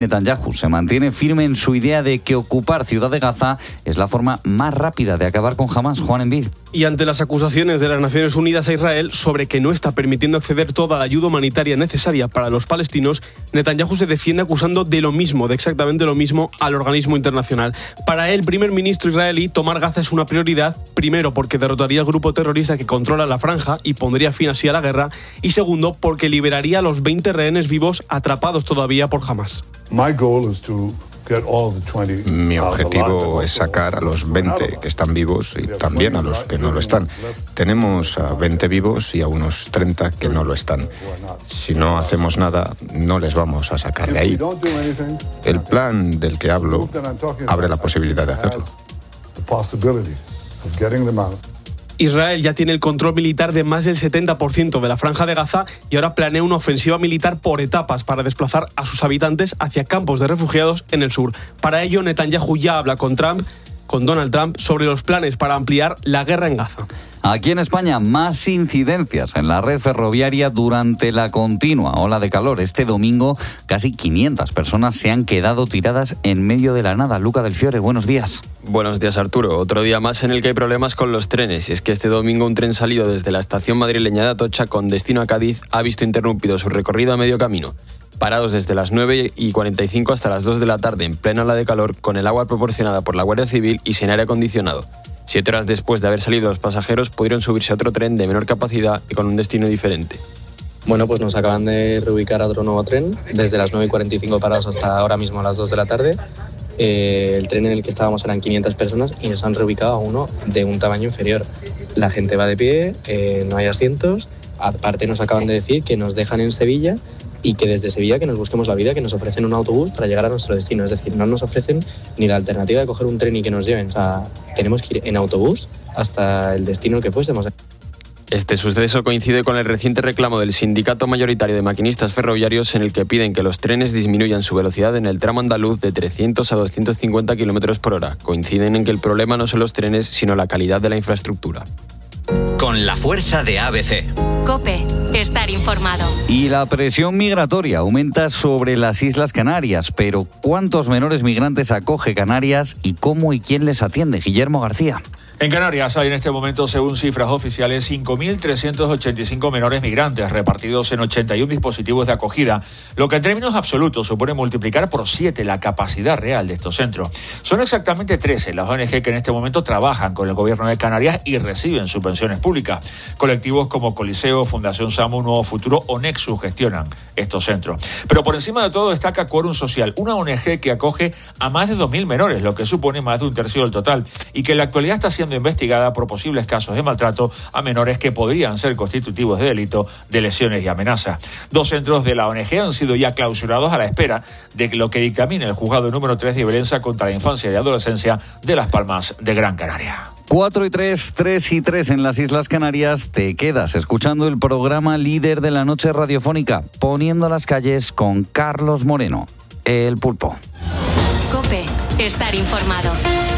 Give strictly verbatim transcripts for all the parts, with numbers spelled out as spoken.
Netanyahu se mantiene firme en su idea de que ocupar Ciudad de Gaza es la forma más rápida de acabar con Hamás. Juan Envid. Y ante las acusaciones de las Naciones Unidas a Israel sobre que no está permitiendo acceder toda la ayuda humanitaria necesaria para los palestinos, Netanyahu se defiende acusando de lo mismo, de exactamente lo mismo, al organismo internacional. Para el primer ministro israelí, tomar Gaza es una prioridad, primero porque derrotaría al grupo terrorista que controla la franja y pondría fin así a la guerra, y segundo porque liberaría a los veinte rehenes vivos atrapados todavía por Hamás. Mi objetivo es sacar a los veinte que están vivos y también a los que no lo están. Tenemos a veinte vivos y a unos treinta que no lo están. Si no hacemos nada, no les vamos a sacar de ahí. El plan del que hablo abre la posibilidad de hacerlo. Israel ya tiene el control militar de más del setenta por ciento de la franja de Gaza y ahora planea una ofensiva militar por etapas para desplazar a sus habitantes hacia campos de refugiados en el sur. Para ello, Netanyahu ya habla con Trump, con Donald Trump, sobre los planes para ampliar la guerra en Gaza. Aquí en España, más incidencias en la red ferroviaria durante la continua ola de calor. Este domingo, casi quinientas personas se han quedado tiradas en medio de la nada. Luca del Fiore, buenos días. Buenos días, Arturo. Otro día más en el que hay problemas con los trenes. Y es que este domingo un tren salido desde la estación madrileña de Atocha con destino a Cádiz ha visto interrumpido su recorrido a medio camino. Parados desde las nueve y cuarenta y cinco hasta las dos de la tarde en plena ola de calor, con el agua proporcionada por la Guardia Civil y sin aire acondicionado. Siete horas después de haber salido los pasajeros, pudieron subirse a otro tren de menor capacidad y con un destino diferente. Bueno, pues nos acaban de reubicar a otro nuevo tren, desde las nueve y cuarenta y cinco parados hasta ahora mismo a las dos de la tarde. Eh, el tren en el que estábamos eran quinientas personas y nos han reubicado a uno de un tamaño inferior. La gente va de pie, eh, no hay asientos. Aparte nos acaban de decir que nos dejan en Sevilla y que desde Sevilla que nos busquemos la vida, que nos ofrecen un autobús para llegar a nuestro destino. Es decir, no nos ofrecen ni la alternativa de coger un tren y que nos lleven. O sea, tenemos que ir en autobús hasta el destino al que fuésemos. Este suceso coincide con el reciente reclamo del Sindicato Mayoritario de Maquinistas Ferroviarios en el que piden que los trenes disminuyan su velocidad en el tramo andaluz de trescientos a doscientos cincuenta kilómetros por hora. Coinciden en que el problema no son los trenes, sino la calidad de la infraestructura. Con la fuerza de A B C. COPE. Estar informado. Y la presión migratoria aumenta sobre las Islas Canarias, pero ¿cuántos menores migrantes acoge Canarias y cómo y quién les atiende? Guillermo García. En Canarias hay en este momento, según cifras oficiales, cinco mil trescientos ochenta y cinco menores migrantes repartidos en ochenta y uno dispositivos de acogida, lo que en términos absolutos supone multiplicar por siete la capacidad real de estos centros. Son exactamente trece las O N Ge que en este momento trabajan con el gobierno de Canarias y reciben subvenciones públicas. Colectivos como Coliseo, Fundación SAMU, Nuevo Futuro o Nexus gestionan estos centros. Pero por encima de todo destaca Quórum Social, una O N Ge que acoge a más de dos mil menores, lo que supone más de un tercio del total, y que en la actualidad está siendo investigada por posibles casos de maltrato a menores que podrían ser constitutivos de delito de lesiones y amenazas. Dos centros de la O N Ge han sido ya clausurados a la espera de lo que dictamine el juzgado número tres de violencia contra la infancia y adolescencia de Las Palmas de Gran Canaria. cuatro y tres, tres y tres en las Islas Canarias. Te quedas escuchando el programa líder de la noche radiofónica, Poniendo las calles con Carlos Moreno, El Pulpo. COPE. Estar informado.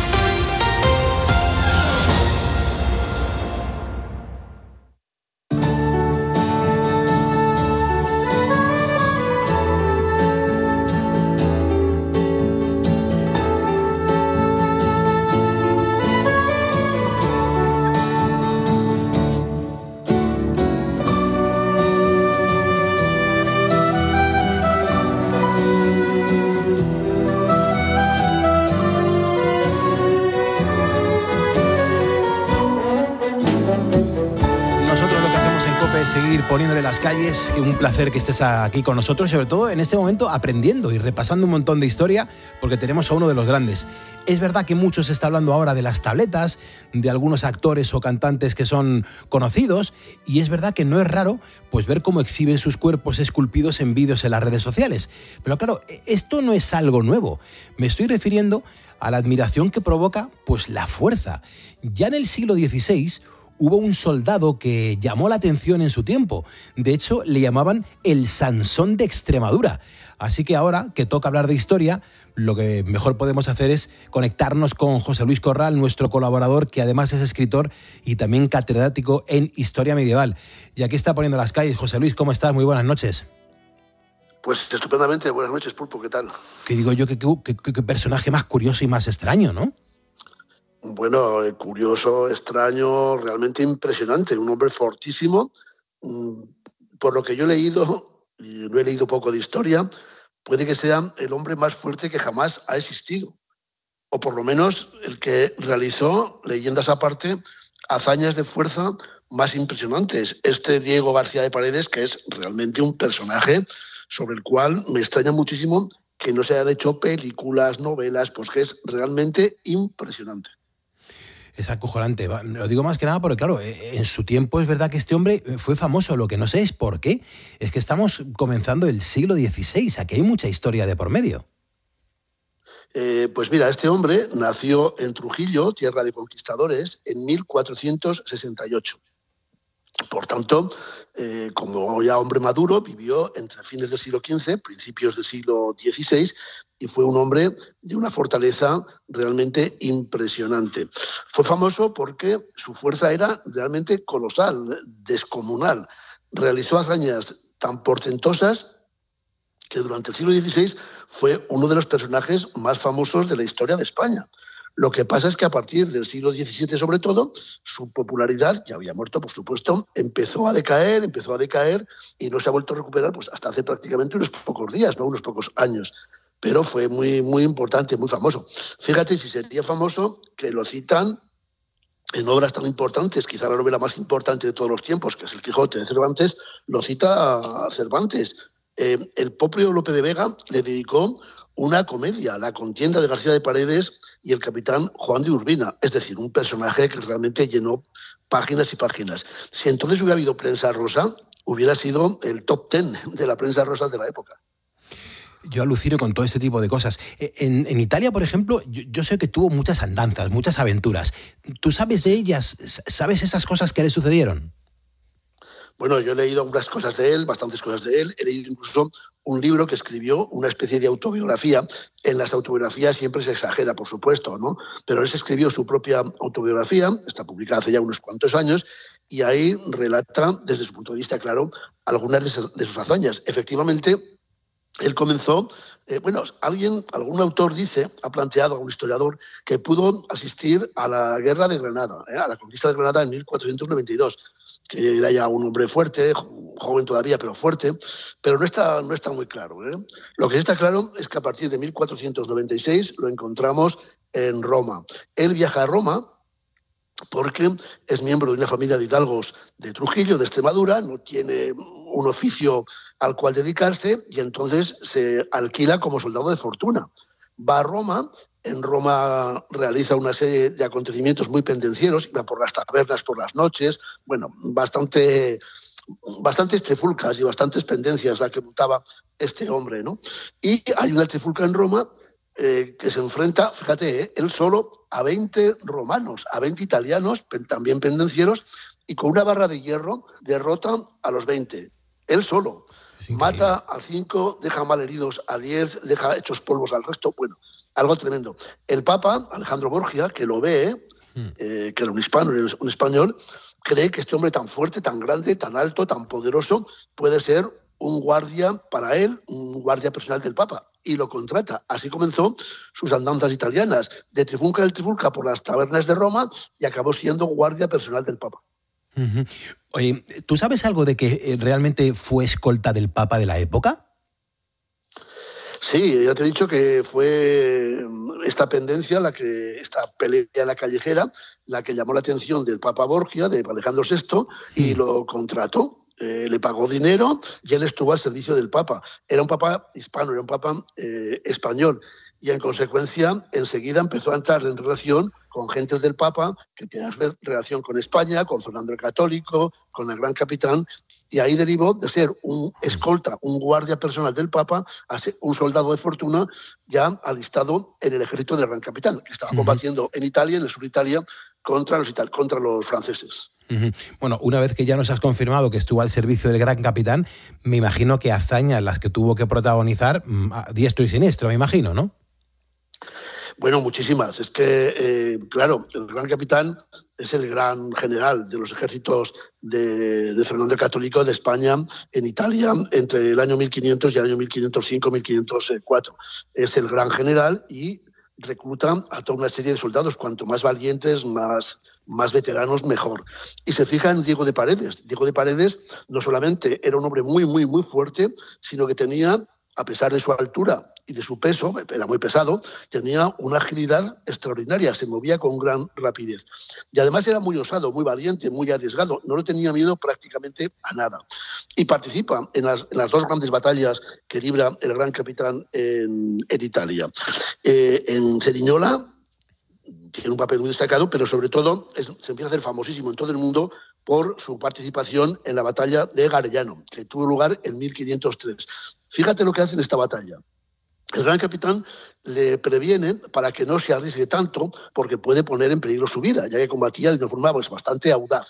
Poniéndole las calles, un placer que estés aquí con nosotros, sobre todo en este momento aprendiendo y repasando un montón de historia, porque tenemos a uno de los grandes. Es verdad que mucho se está hablando ahora de las tabletas, de algunos actores o cantantes que son conocidos, y es verdad que no es raro pues ver cómo exhiben sus cuerpos esculpidos en vídeos en las redes sociales. Pero claro, esto no es algo nuevo. Me estoy refiriendo a la admiración que provoca pues la fuerza. Ya en el siglo dieciséis hubo un soldado que llamó la atención en su tiempo. De hecho, le llamaban el Sansón de Extremadura. Así que ahora que toca hablar de historia, lo que mejor podemos hacer es conectarnos con José Luis Corral, nuestro colaborador, que además es escritor y también catedrático en Historia Medieval. Y aquí está Poniendo las calles. José Luis, ¿cómo estás? Muy buenas noches. Pues estupendamente. Buenas noches, Pulpo, ¿qué tal? Que digo yo, qué que, que, que personaje más curioso y más extraño, ¿no? Bueno, curioso, extraño, realmente impresionante. Un hombre fortísimo. Por lo que yo he leído, y no he leído poco de historia, puede que sea el hombre más fuerte que jamás ha existido. O por lo menos el que realizó, leyendas aparte, hazañas de fuerza más impresionantes. Este Diego García de Paredes, que es realmente un personaje sobre el cual me extraña muchísimo que no se hayan hecho películas, novelas, pues que es realmente impresionante. Es acojonante. Lo digo más que nada porque, claro, en su tiempo es verdad que este hombre fue famoso. Lo que no sé es por qué. Es que estamos comenzando el siglo dieciséis. Aquí hay mucha historia de por medio. Eh, pues mira, este hombre nació en Trujillo, tierra de conquistadores, en mil cuatrocientos sesenta y ocho. Por tanto, eh, como ya hombre maduro, vivió entre fines del siglo quince, principios del siglo dieciséis, y fue un hombre de una fortaleza realmente impresionante. Fue famoso porque su fuerza era realmente colosal, descomunal. Realizó hazañas tan portentosas que durante el siglo dieciséis fue uno de los personajes más famosos de la historia de España. Lo que pasa es que a partir del siglo diecisiete, sobre todo, su popularidad, ya había muerto, por supuesto, empezó a decaer, empezó a decaer y no se ha vuelto a recuperar pues, hasta hace prácticamente unos pocos días, no unos pocos años. Pero fue muy, muy importante, muy famoso. Fíjate si sería famoso que lo citan en obras tan importantes, quizá la novela más importante de todos los tiempos, que es El Quijote de Cervantes, lo cita a Cervantes. Eh, el propio Lope de Vega le dedicó una comedia, La contienda de García de Paredes y el capitán Juan de Urbina, es decir, un personaje que realmente llenó páginas y páginas. Si entonces hubiera habido prensa rosa, hubiera sido el top ten de la prensa rosa de la época. Yo alucino con todo este tipo de cosas. En, en Italia, por ejemplo, yo, yo sé que tuvo muchas andanzas, muchas aventuras. ¿Tú sabes de ellas? ¿Sabes esas cosas que le sucedieron? Bueno, yo he leído algunas cosas de él, bastantes cosas de él. He leído incluso un libro que escribió, una especie de autobiografía. En las autobiografías siempre se exagera, por supuesto, ¿no? Pero él se escribió su propia autobiografía, está publicada hace ya unos cuantos años, y ahí relata, desde su punto de vista, claro, algunas de sus, de sus hazañas. Efectivamente, él comenzó, eh, bueno, alguien, algún autor dice, ha planteado, algún historiador, que pudo asistir a la guerra de Granada, ¿eh? a la conquista de Granada en mil cuatrocientos noventa y dos, que era ya un hombre fuerte, joven todavía, pero fuerte, pero no está, no está muy claro, ¿eh? Lo que sí está claro es que a partir de mil cuatrocientos noventa y seis lo encontramos en Roma. Él viaja a Roma porque es miembro de una familia de hidalgos de Trujillo, de Extremadura, no tiene un oficio al cual dedicarse y entonces se alquila como soldado de fortuna. Va a Roma, en Roma realiza una serie de acontecimientos muy pendencieros, iba por las tabernas por las noches, bueno, bastante, bastantes trifulcas y bastantes pendencias la que montaba este hombre, ¿no? Y hay una trifulca en Roma Eh, que se enfrenta, fíjate, eh, él solo a veinte romanos, a veinte italianos, también pendencieros, y con una barra de hierro derrota a los veinte. Él solo. Mata a cinco, deja malheridos a diez, deja hechos polvos al resto. Bueno, algo tremendo. El Papa, Alejandro Borgia, que lo ve, eh, que era un hispano, un español, cree que este hombre tan fuerte, tan grande, tan alto, tan poderoso, puede ser un guardia para él, un guardia personal del Papa, y lo contrata. Así comenzó sus andanzas italianas, de trifulca en trifulca por las tabernas de Roma, y acabó siendo guardia personal del Papa. Uh-huh. Oye, ¿tú sabes algo de que realmente fue escolta del Papa de la época? Sí, ya te he dicho que fue esta pendencia, la que, esta pelea en la callejera, la que llamó la atención del Papa Borgia, de Alejandro sexto, y lo contrató. Eh, le pagó dinero y él estuvo al servicio del Papa. Era un Papa hispano, era un Papa eh, español, y en consecuencia enseguida empezó a entrar en relación con gentes del Papa que tenían relación con España, con Fernando el Católico, con el Gran Capitán, y ahí derivó de ser un escolta, un guardia personal del Papa, a ser un soldado de fortuna ya alistado en el ejército del Gran Capitán, que estaba combatiendo en Italia, en el sur de Italia, contra los, ital- contra los franceses. Uh-huh. Bueno, una vez que ya nos has confirmado que estuvo al servicio del Gran Capitán, me imagino que hazañas las que tuvo que protagonizar a diestro y siniestro, me imagino, ¿no? Bueno, muchísimas. Es que, eh, claro, el gran capitán es el gran general de los ejércitos de, de Fernando el Católico de España en Italia entre el año mil quinientos y el año mil quinientos cinco mil quinientos cuatro. Es el gran general y recluta a toda una serie de soldados. Cuanto más valientes, más, más veteranos, mejor. Y se fija en Diego de Paredes. Diego de Paredes no solamente era un hombre muy, muy, muy fuerte, sino que tenía, a pesar de su altura y de su peso, era muy pesado, tenía una agilidad extraordinaria, se movía con gran rapidez. Y además era muy osado, muy valiente, muy arriesgado, no le tenía miedo prácticamente a nada. Y participa en las, en las dos grandes batallas que libra el gran capitán en, en Italia. Eh, en Cerignola tiene un papel muy destacado, pero sobre todo es, se empieza a hacer famosísimo en todo el mundo por su participación en la batalla de Garellano, que tuvo lugar en mil quinientos tres. Fíjate lo que hace en esta batalla. El gran capitán le previene para que no se arriesgue tanto porque puede poner en peligro su vida, ya que combatía de una forma pues, bastante audaz.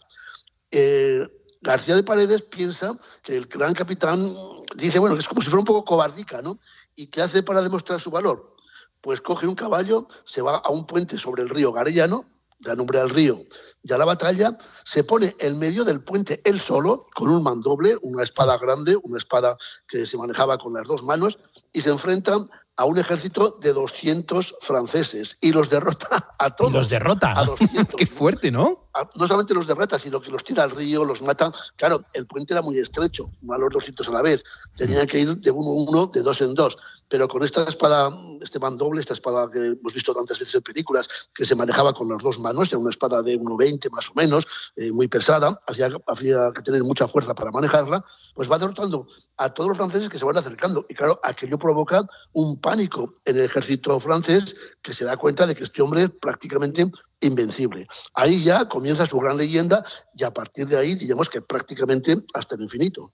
Eh, García de Paredes piensa que el gran capitán dice, bueno, que es como si fuera un poco cobardica, ¿no? ¿Y qué hace para demostrar su valor? Pues coge un caballo, se va a un puente sobre el río Garellano, da nombre al río, y a la batalla, se pone en medio del puente él solo, con un mandoble, una espada grande, una espada que se manejaba con las dos manos, y se enfrentan a un ejército de doscientos franceses y los derrota a todos. ¿Y los derrota? A doscientos. Qué fuerte, ¿no? A, no solamente los derrota, sino que los tira al río, los mata. Claro, el puente era muy estrecho, no a los doscientos a la vez. Tenían que ir de uno en uno, de dos en dos. Pero con esta espada, este mandoble, esta espada que hemos visto tantas veces en películas, que se manejaba con las dos manos, era una espada de uno veinte más o menos, eh, muy pesada, hacía, había que tener mucha fuerza para manejarla, pues va derrotando a todos los franceses que se van acercando. Y claro, aquello provoca un pánico en el ejército francés, que se da cuenta de que este hombre es prácticamente invencible. Ahí ya comienza su gran leyenda y a partir de ahí, digamos que prácticamente hasta el infinito.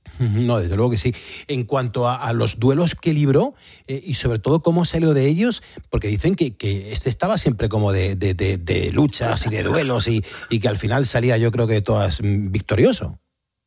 No, desde luego que sí. En cuanto a, a los duelos que libró eh, y sobre todo cómo salió de ellos, porque dicen que, que este estaba siempre como de, de, de, de luchas y de duelos y, y que al final salía, yo creo que todas victorioso.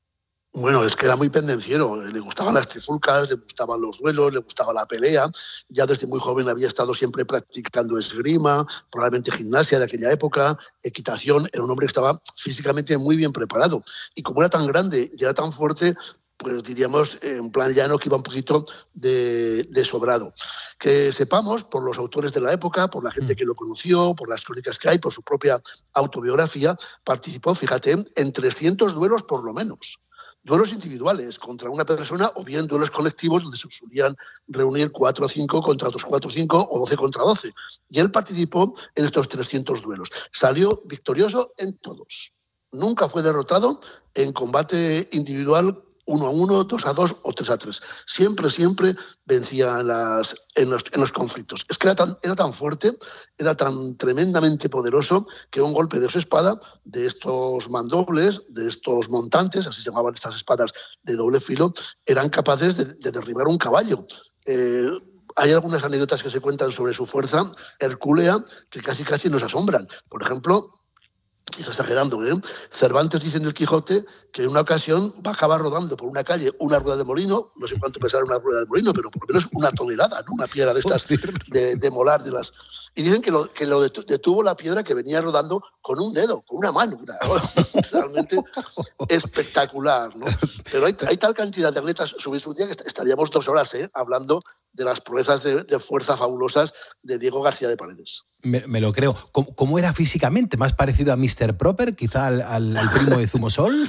Bueno, es que era muy pendenciero, le gustaban las trifulcas, le gustaban los duelos, le gustaba la pelea, ya desde muy joven había estado siempre practicando esgrima, probablemente gimnasia de aquella época, equitación, era un hombre que estaba físicamente muy bien preparado y como era tan grande y era tan fuerte, pues diríamos en plan llano que iba un poquito de, de sobrado. Que sepamos, por los autores de la época, por la gente que lo conoció, por las crónicas que hay, por su propia autobiografía, participó, fíjate, en trescientos duelos por lo menos. Duelos individuales contra una persona o bien duelos colectivos donde se solían reunir cuatro o cinco contra otros cuatro o cinco o doce contra doce. Y él participó en estos trescientos duelos. Salió victorioso en todos. Nunca fue derrotado en combate individual uno a uno, dos a dos o tres a tres. Siempre, siempre vencía en, las, en, los, en los conflictos. Es que era tan, era tan fuerte, era tan tremendamente poderoso que un golpe de su espada, de estos mandobles, de estos montantes, así se llamaban estas espadas de doble filo, eran capaces de, de derribar un caballo. Eh, hay algunas anécdotas que se cuentan sobre su fuerza hercúlea que casi casi nos asombran. Por ejemplo, quizás exagerando, ¿eh? Cervantes dice en el Quijote que en una ocasión bajaba rodando por una calle una rueda de molino, no sé cuánto pesara una rueda de molino, pero por lo menos una tonelada, ¿no? Una piedra de estas de, de molar, de las... Y dicen que lo, que lo detuvo la piedra que venía rodando con un dedo, con una mano. Una, realmente espectacular, ¿no? Pero hay, hay tal cantidad de atletas sobre su día que estaríamos dos horas ¿eh? hablando de las proezas de, de fuerza fabulosas de Diego García de Paredes. Me, me lo creo. ¿Cómo, ¿Cómo era físicamente? ¿Más parecido a mister Proper, quizá al, al, al primo de Zumosol?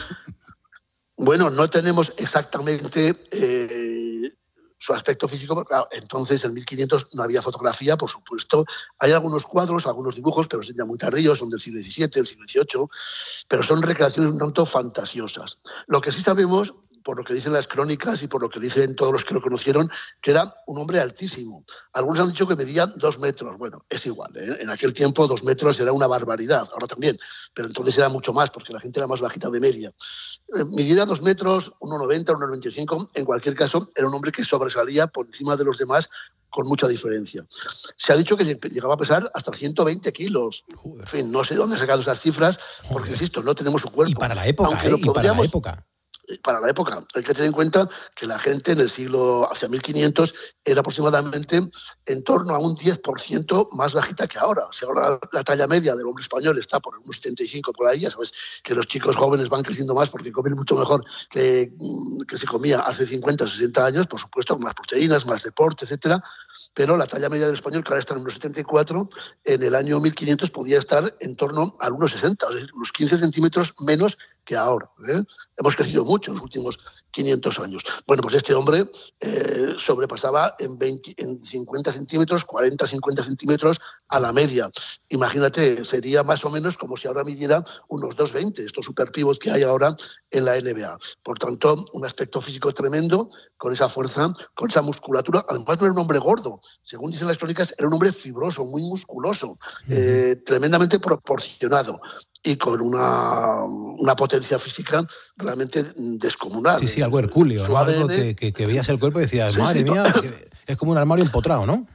Bueno, no tenemos exactamente eh, su aspecto físico, porque claro, entonces en mil quinientos no había fotografía, por supuesto. Hay algunos cuadros, algunos dibujos, pero son ya muy tardíos, son del siglo diecisiete, del siglo dieciocho, pero son recreaciones un tanto fantasiosas. Lo que sí sabemos, por lo que dicen las crónicas y por lo que dicen todos los que lo conocieron, que era un hombre altísimo. Algunos han dicho que medía dos metros. Bueno, es igual, ¿eh? En aquel tiempo dos metros era una barbaridad, ahora también, pero entonces era mucho más porque la gente era más bajita de media. Eh, midiera dos metros, uno noventa, uno noventa y cinco, en cualquier caso era un hombre que sobresalía por encima de los demás con mucha diferencia. Se ha dicho que llegaba a pesar hasta ciento veinte kilos. Joder. En fin, no sé dónde he sacado esas cifras, porque, Joder. insisto, no tenemos su cuerpo. Y para la época, ¿eh? Y para la época. para la época. Hay que tener en cuenta que la gente en el siglo, hacia mil quinientos, era aproximadamente en torno a un diez por ciento más bajita que ahora. Si ahora la talla media del hombre español está por unos setenta y cinco por ahí, ya sabes que los chicos jóvenes van creciendo más porque comen mucho mejor que, que se comía hace cincuenta o sesenta años, por supuesto, más proteínas, más deporte, etcétera. Pero la talla media del español, que ahora está en unos setenta y cuatro, en el año mil quinientos podía estar en torno a unos sesenta, es decir, unos quince centímetros menos que ahora. ¿eh? Hemos crecido mucho en los últimos quinientos años. Bueno, pues este hombre eh, sobrepasaba en, veinte, en cincuenta centímetros, cuarenta, cincuenta centímetros a la media. Imagínate, sería más o menos como si ahora midiera unos dos veinte, estos super pivots que hay ahora en la N B A. Por tanto, un aspecto físico tremendo, con esa fuerza, con esa musculatura. Además, no era un hombre gordo. Según dicen las crónicas, era un hombre fibroso, muy musculoso, eh, tremendamente proporcionado y con una, una potencia física realmente descomunal. Sí, sí, algo hercúleo, ¿no? Algo que, que, que veías el cuerpo y decías, sí, madre sí, mía, es como un armario empotrado, ¿no?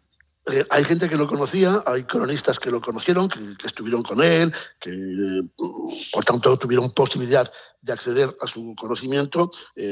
Eh, hay gente que lo conocía, hay cronistas que lo conocieron, que, que estuvieron con él, que eh, por tanto tuvieron posibilidad de acceder a su conocimiento,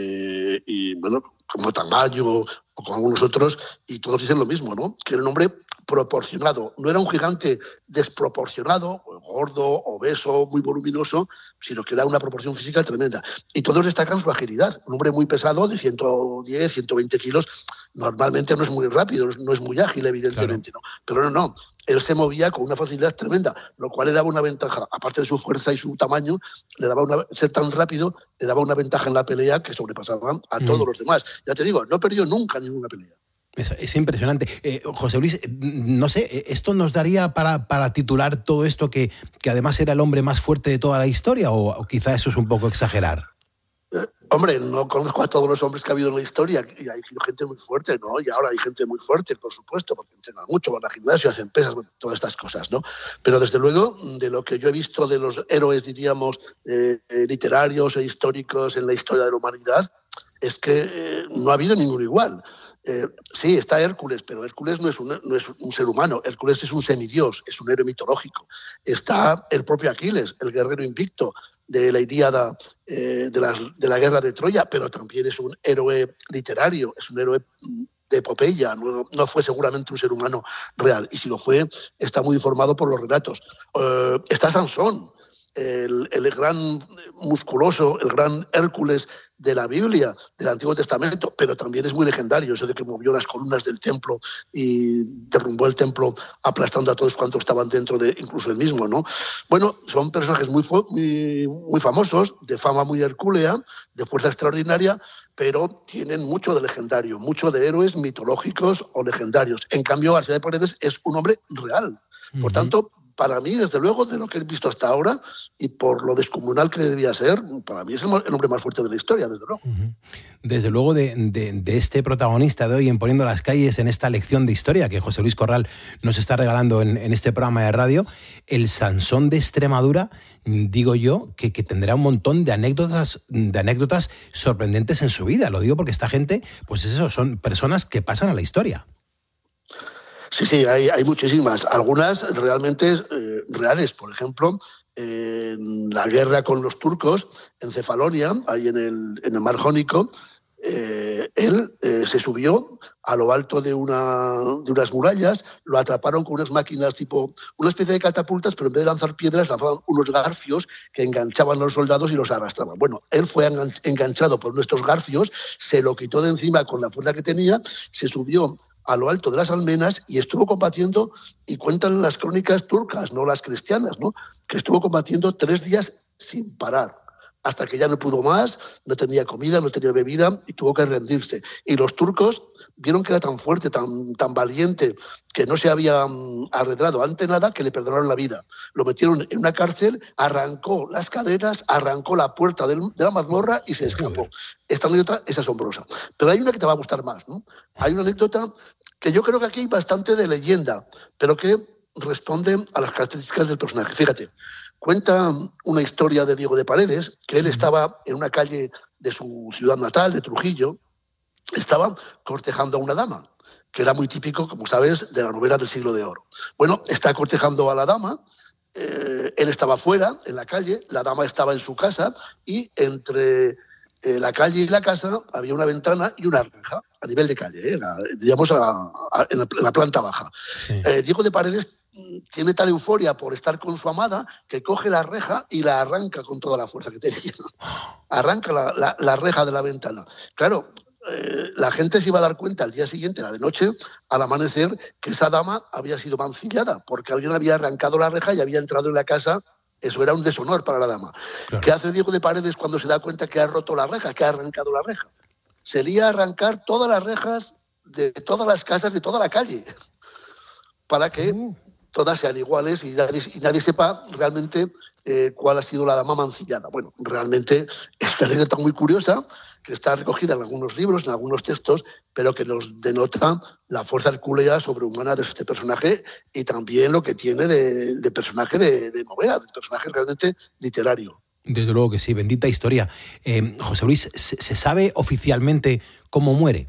eh, y bueno, como Tamayo o con algunos otros, y todos dicen lo mismo, ¿no? Que era un hombre proporcionado, no era un gigante desproporcionado, gordo, obeso, muy voluminoso, sino que era una proporción física tremenda. Y todos destacan su agilidad. Un hombre muy pesado, de ciento diez, ciento veinte kilos, normalmente no es muy rápido, no es muy ágil, evidentemente, claro. ¿no? Pero no, no. Él se movía con una facilidad tremenda, lo cual le daba una ventaja, aparte de su fuerza y su tamaño, le daba una, ser tan rápido, le daba una ventaja en la pelea que sobrepasaba a mm. todos los demás. Ya te digo, no perdió nunca ninguna pelea. Es, es impresionante. Eh, José Luis, no sé, ¿esto nos daría para, para titular todo esto que, que además era el hombre más fuerte de toda la historia o, o quizá eso es un poco exagerar? Eh, hombre, no conozco a todos los hombres que ha habido en la historia y hay gente muy fuerte, ¿no? Y ahora hay gente muy fuerte, por supuesto, porque entrenan mucho, van al gimnasio, hacen pesas, bueno, todas estas cosas, ¿no? Pero desde luego, de lo que yo he visto de los héroes, diríamos, eh, eh, literarios e históricos en la historia de la humanidad, es que eh, no ha habido ninguno igual. Eh, sí, está Hércules, pero Hércules no es, un, no es un ser humano. Hércules es un semidios, es un héroe mitológico. Está el propio Aquiles, el guerrero invicto de la Ilíada, eh, de, la, de la guerra de Troya, pero también es un héroe literario, es un héroe de epopeya, no, no fue seguramente un ser humano real. Y si lo fue, está muy informado por los relatos. Eh, está Sansón, el, el gran musculoso, el gran Hércules de la Biblia, del Antiguo Testamento, pero también es muy legendario eso de que movió las columnas del templo y derrumbó el templo aplastando a todos cuantos estaban dentro de incluso él mismo, ¿no? Bueno, son personajes muy, muy, muy famosos, de fama muy hercúlea, de fuerza extraordinaria, pero tienen mucho de legendario, mucho de héroes mitológicos o legendarios. En cambio, García de Paredes es un hombre real. Por uh-huh. tanto, para mí, desde luego, de lo que he visto hasta ahora y por lo descomunal que debía ser, para mí es el hombre más fuerte de la historia, desde luego. Desde luego, de, de, de este protagonista de hoy en Poniendo las Calles, en esta lección de historia que José Luis Corral nos está regalando en, en este programa de radio, el Sansón de Extremadura, digo yo, que, que tendrá un montón de anécdotas, de anécdotas sorprendentes en su vida. Lo digo porque esta gente, pues eso, son personas que pasan a la historia. Sí, sí, hay, hay muchísimas. Algunas realmente eh, reales. Por ejemplo, eh, en la guerra con los turcos en Cefalonia, ahí en el, en el Mar Jónico, eh, él eh, se subió a lo alto de, una, de unas murallas, lo atraparon con unas máquinas tipo, una especie de catapultas, pero en vez de lanzar piedras, lanzaban unos garfios que enganchaban a los soldados y los arrastraban. Bueno, él fue enganchado por nuestros garfios, se lo quitó de encima con la fuerza que tenía, se subió a lo alto de las almenas y estuvo combatiendo, y cuentan las crónicas turcas, no las cristianas, ¿no?, que estuvo combatiendo tres días sin parar, hasta que ya no pudo más, no tenía comida, no tenía bebida y tuvo que rendirse. Y los turcos vieron que era tan fuerte, tan, tan valiente, que no se había um, arredrado ante nada, que le perdonaron la vida. Lo metieron en una cárcel, arrancó las cadenas, arrancó la puerta del, de la mazmorra y se escapó. Esta anécdota es asombrosa. Pero hay una que te va a gustar más, ¿no? Hay una anécdota que yo creo que aquí hay bastante de leyenda, pero que responde a las características del personaje. Fíjate. Cuenta una historia de Diego de Paredes, que él estaba en una calle de su ciudad natal, de Trujillo, estaba cortejando a una dama, que era muy típico, como sabes, de la novela del Siglo de Oro. Bueno, está cortejando a la dama, eh, él estaba fuera, en la calle, la dama estaba en su casa, y entre eh, la calle y la casa había una ventana y una reja a nivel de calle, ¿eh? la, digamos a, a, en, la, en la planta baja. Sí. Eh, Diego de Paredes tiene tal euforia por estar con su amada que coge la reja y la arranca con toda la fuerza que tenía. Arranca la, la, la reja de la ventana. Claro, eh, la gente se iba a dar cuenta al día siguiente, la de noche, al amanecer, que esa dama había sido mancillada porque alguien había arrancado la reja y había entrado en la casa. Eso era un deshonor para la dama. Claro. ¿Qué hace Diego de Paredes cuando se da cuenta que ha roto la reja, que ha arrancado la reja? Se lía a arrancar todas las rejas de todas las casas de toda la calle para que uh. todas sean iguales y nadie, y nadie sepa realmente eh, cuál ha sido la dama mancillada. Bueno, realmente es una anécdota muy curiosa que está recogida en algunos libros, en algunos textos, pero que nos denota la fuerza hercúlea sobrehumana de este personaje y también lo que tiene de, de personaje de, de novela, de personaje realmente literario. Desde luego que sí, bendita historia. Eh, José Luis, ¿se, ¿se sabe oficialmente cómo muere?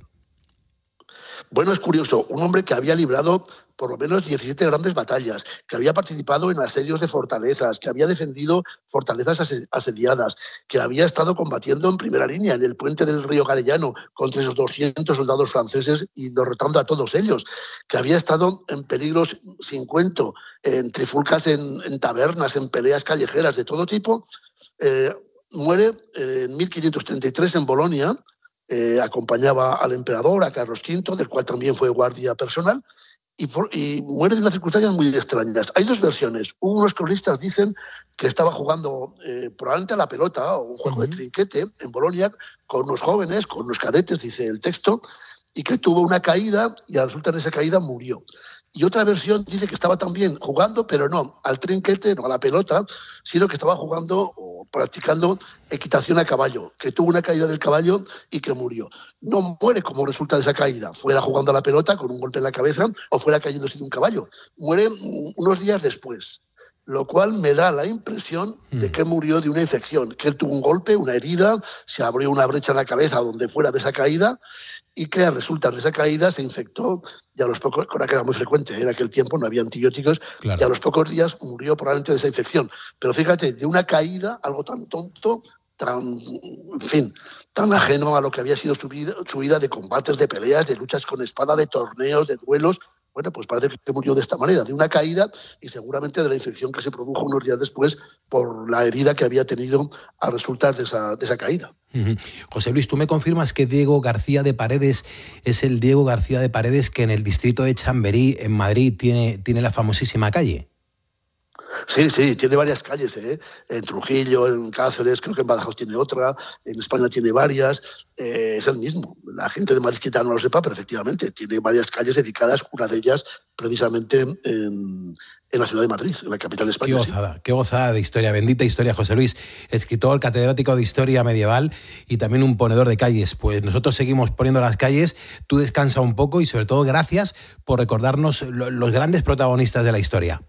Bueno, es curioso, un hombre que había librado por lo menos diecisiete grandes batallas, que había participado en asedios de fortalezas, que había defendido fortalezas asediadas, que había estado combatiendo en primera línea en el puente del río Garellano contra esos doscientos soldados franceses y derrotando a todos ellos, que había estado en peligros sin cuento, en trifulcas en, en tabernas, en peleas callejeras de todo tipo, eh, muere en mil quinientos treinta y tres en Bolonia. Eh, acompañaba al emperador, a Carlos quinto, del cual también fue guardia personal, y, por, y muere de unas circunstancias muy extrañas. Hay dos versiones. Unos cronistas dicen que estaba jugando eh, probablemente a la pelota o un juego uh-huh. de trinquete en Bolonia con unos jóvenes, con unos cadetes, dice el texto, y que tuvo una caída y al resultar de esa caída murió. Y otra versión dice que estaba también jugando, pero no al trinquete, no a la pelota, sino que estaba jugando o practicando equitación a caballo, que tuvo una caída del caballo y que murió. No muere como resulta de esa caída, fuera jugando a la pelota con un golpe en la cabeza o fuera cayéndose de un caballo. Muere unos días después, lo cual me da la impresión de que murió de una infección, que él tuvo un golpe, una herida, se abrió una brecha en la cabeza donde fuera de esa caída y que al resultar de esa caída se infectó y a los pocos, ahora que era muy frecuente, en aquel tiempo no había antibióticos, claro. Y a los pocos días murió probablemente de esa infección. Pero fíjate, de una caída, algo tan tonto, tan, en fin, tan ajeno a lo que había sido su vida, su vida de combates, de peleas, de luchas con espada, de torneos, de duelos. Bueno, pues parece que murió de esta manera, de una caída y seguramente de la infección que se produjo unos días después por la herida que había tenido al resultar de esa, de esa caída. Uh-huh. José Luis, ¿tú me confirmas que Diego García de Paredes es el Diego García de Paredes que en el distrito de Chamberí, en Madrid, tiene, tiene la famosísima calle? Sí, sí, tiene varias calles, ¿eh? En Trujillo, en Cáceres, creo que en Badajoz tiene otra, en España tiene varias, eh, es el mismo. La gente de Madrid quizá no lo sepa, pero efectivamente tiene varias calles dedicadas, una de ellas precisamente en, en la ciudad de Madrid, en la capital de España. Qué gozada, sí. Qué gozada de historia, bendita historia, José Luis, escritor, catedrático de historia medieval y también un ponedor de calles. Pues nosotros seguimos poniendo las calles, tú descansa un poco y sobre todo gracias por recordarnos los grandes protagonistas de la historia.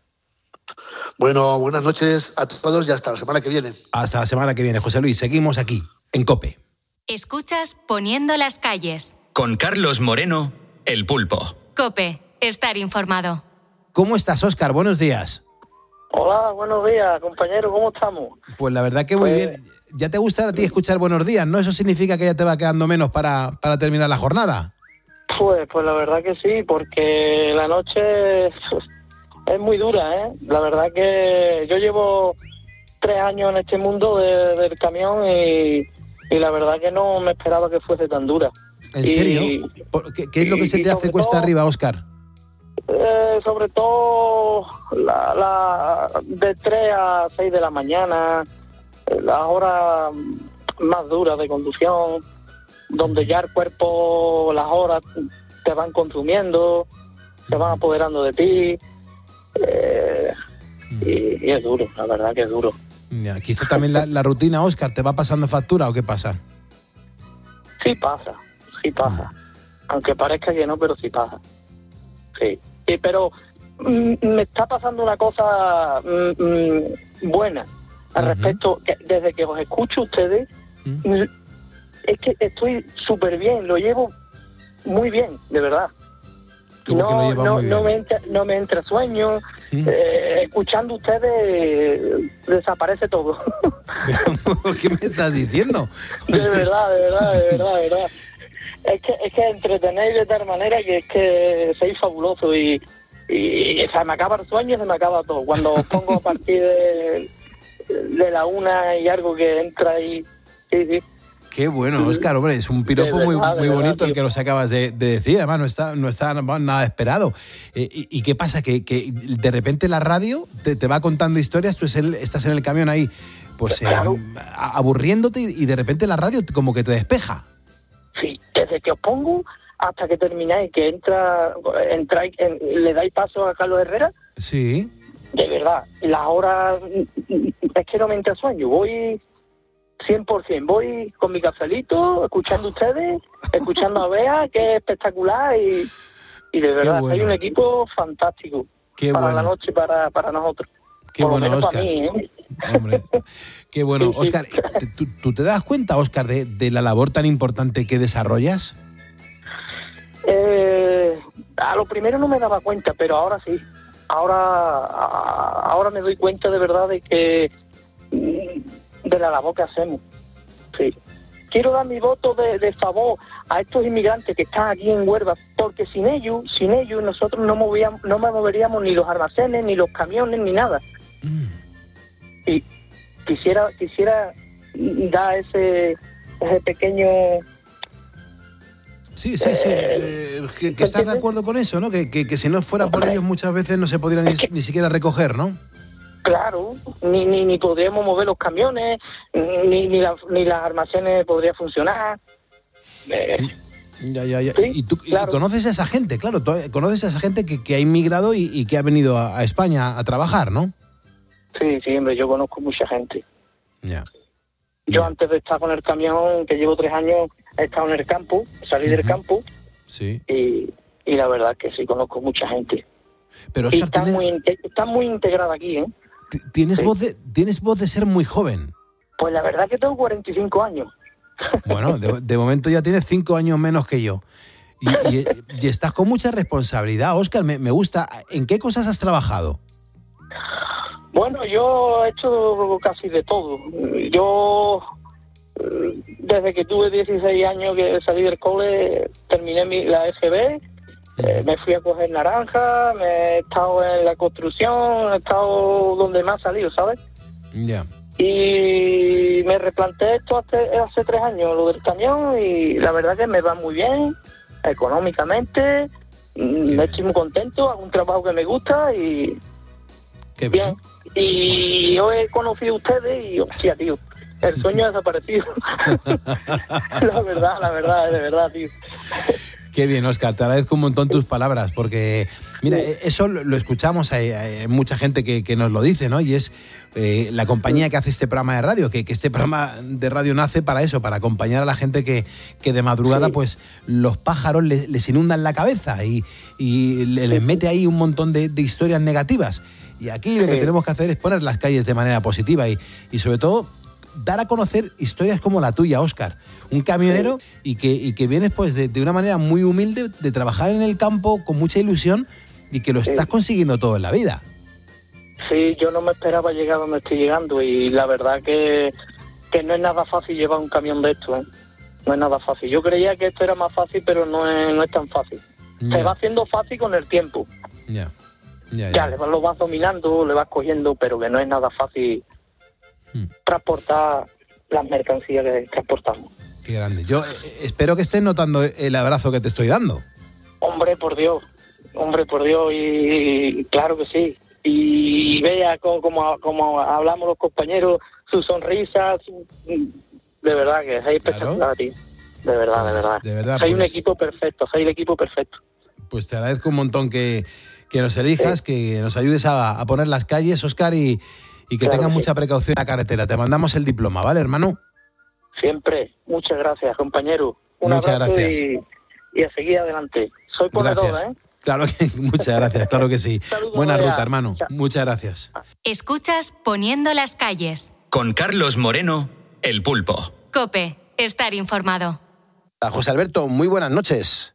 Bueno, buenas noches a todos y hasta la semana que viene. Hasta la semana que viene, José Luis. Seguimos aquí, en COPE. Escuchas Poniendo las calles. Con Carlos Moreno, El Pulpo. COPE, estar informado. ¿Cómo estás, Óscar? Buenos días. Hola, buenos días, compañero. ¿Cómo estamos? Pues la verdad que muy pues... bien. ¿Ya te gusta a ti escuchar buenos días, no? ¿Eso significa que ya te va quedando menos para, para terminar la jornada? Pues, pues la verdad que sí, porque la noche... es muy dura, ¿eh? La verdad que yo llevo tres años en este mundo de, del camión y, y la verdad que no me esperaba que fuese tan dura. ¿En serio? Y, ¿Qué, ¿Qué es lo que y, se te hace cuesta todo, arriba, Óscar? Eh, sobre todo la, la, de tres a seis de la mañana, las horas más duras de conducción, donde ya el cuerpo, las horas te van consumiendo, te van apoderando de ti. Eh, y, y es duro, la verdad que es duro. Ya, quizá también la, la rutina, Óscar, ¿te va pasando factura o qué pasa? Sí pasa, sí pasa. Aunque parezca que no, pero sí pasa. Sí, sí pero mm, me está pasando una cosa mm, buena al uh-huh. respecto, que desde que os escucho ustedes, uh-huh. es que estoy súper bien, lo llevo muy bien, de verdad. No, no, no, me entra, no me entra sueño, eh, escuchando ustedes desaparece todo. ¿Qué me estás diciendo? De verdad, de verdad, de verdad, de verdad. Es que, es que entretenéis de tal manera que es que sois fabuloso y, y, y se me acaba el sueño y se me acaba todo. Cuando os pongo a partir de, de la una y algo que entra y... Sí, sí. Qué bueno, Óscar, hombre, es un piropo verdad, muy, muy verdad, bonito tío. el que nos acabas de, de decir, además no está, no está nada esperado. Eh, y, ¿Y qué pasa? Que, que de repente la radio te, te va contando historias, tú es el- estás en el camión ahí, pues eh, Claro. a- aburriéndote y, y de repente la radio como que te despeja. Sí, desde que os pongo hasta que termináis, que entra, entráis, en- le dais paso a Carlos Herrera, Sí. de verdad, las horas, es que no me entra sueño, voy cien por ciento, voy con mi cafelito, escuchando a ustedes, escuchando a Bea, que es espectacular y, y de verdad, bueno. hay un equipo fantástico Qué para bueno. la noche, para, para nosotros. Qué Por lo bueno, menos Óscar. para mí, ¿eh? Hombre, qué bueno. Sí, sí. Óscar, ¿tú, tú- tú te das cuenta, Óscar, de, de la labor tan importante que desarrollas? Eh, a lo primero no me daba cuenta, pero ahora sí. Ahora, a- ahora me doy cuenta de verdad de que mm, de la labor que hacemos. Sí. Quiero dar mi voto de, de favor a estos inmigrantes que están aquí en Huelva, porque sin ellos, sin ellos nosotros no movíamos, no me moveríamos ni los almacenes, ni los camiones, ni nada. Y quisiera, quisiera dar ese, ese pequeño. Sí, sí, sí. eh, que, que estás de acuerdo con eso, ¿no? Que, que, que si no fuera por ellos muchas veces no se podrían ni, ni siquiera recoger, ¿no? Claro, ni, ni, ni podríamos mover los camiones, ni, ni, la- ni las almacenes podría funcionar. Eh, Ya, ya, ya. y tú y conoces a esa gente, claro, tú conoces a esa gente que, que ha inmigrado y, y que ha venido a, a España a trabajar, ¿no? sí, sí, hombre, yo conozco mucha gente. Ya. Yo antes de estar con el camión, que llevo tres años, he estado en el campo, salí del campo Sí. y, y la verdad que sí, conozco mucha gente. Pero, y Óscar, está tienes, muy, inte- está muy integrada aquí, ¿eh? t- tienes, sí. voz de, tienes voz de ser muy joven. Pues la verdad que tengo cuarenta y cinco años. Bueno, de, de momento ya tienes cinco años menos que yo. Y, y- y estás con mucha responsabilidad, Óscar, me, me gusta. ¿En qué cosas has trabajado? Bueno, yo he hecho casi de todo. Yo, eh, desde que tuve dieciséis años que salí del cole, terminé mi, la E G B, eh, me fui a coger naranja, me he estado en la construcción, he estado donde me ha salido, ¿sabes? Ya. Y me replanteé esto hace, hace tres años, lo del camión, y la verdad que me va muy bien, económicamente, mm, me estoy muy contento, hago un trabajo que me gusta y... Qué bien. Y yo he conocido a ustedes y, hostia, tío, el sueño ha desaparecido. La verdad, la verdad, de verdad, tío. Qué bien, Óscar, te agradezco un montón tus palabras, porque, mira, eso lo lo escuchamos, hay, hay mucha gente que, que nos lo dice, ¿no? Y es eh, la compañía que hace este programa de radio, que, que este programa de radio nace para eso, para acompañar a la gente que, que de madrugada, pues, los pájaros les, les inundan la cabeza y, y le- les mete ahí un montón de, de historias negativas. Y aquí lo que Sí. tenemos que hacer es poner las calles de manera positiva y, y sobre todo, dar a conocer historias como la tuya, Óscar. Un camionero y que, y que vienes pues de, de una manera muy humilde de trabajar en el campo con mucha ilusión y que lo estás consiguiendo todo en la vida. Sí, yo no me esperaba llegar donde estoy llegando y la verdad que, que no es nada fácil llevar un camión de esto, ¿eh? No es nada fácil. Yo creía que esto era más fácil, pero no es, no es tan fácil. Se va haciendo fácil con el tiempo. Ya, ya, Ya, le vas- lo vas dominando, le vas cogiendo, pero que no es nada fácil transportar las mercancías que transportamos. Qué grande. Yo eh, espero que estés notando el abrazo que te estoy dando. Hombre, por Dios, hombre, por Dios, y, y claro que sí. Y vea como, como, como hablamos los compañeros, su sonrisa, su- de verdad que es espectacular, tío. De verdad, de verdad. de verdad, Soy un pues- equipo perfecto, soy el equipo perfecto. Pues te agradezco un montón que, que nos elijas, que nos ayudes a, a poner las calles, Óscar, y, y que Claro tengas que mucha precaución en la carretera. Te mandamos el diploma, ¿vale, hermano? Siempre. Muchas gracias, compañero. Un Muchas abrazo gracias. Y, y a seguir adelante. Soy ponedor, Gracias. ¿eh? Claro que muchas gracias, claro que sí. Buena Bea. ruta, hermano. Muchas gracias. Escuchas Poniendo las calles. Con Carlos Moreno, El Pulpo. Cope, estar informado. José Alberto, muy buenas noches.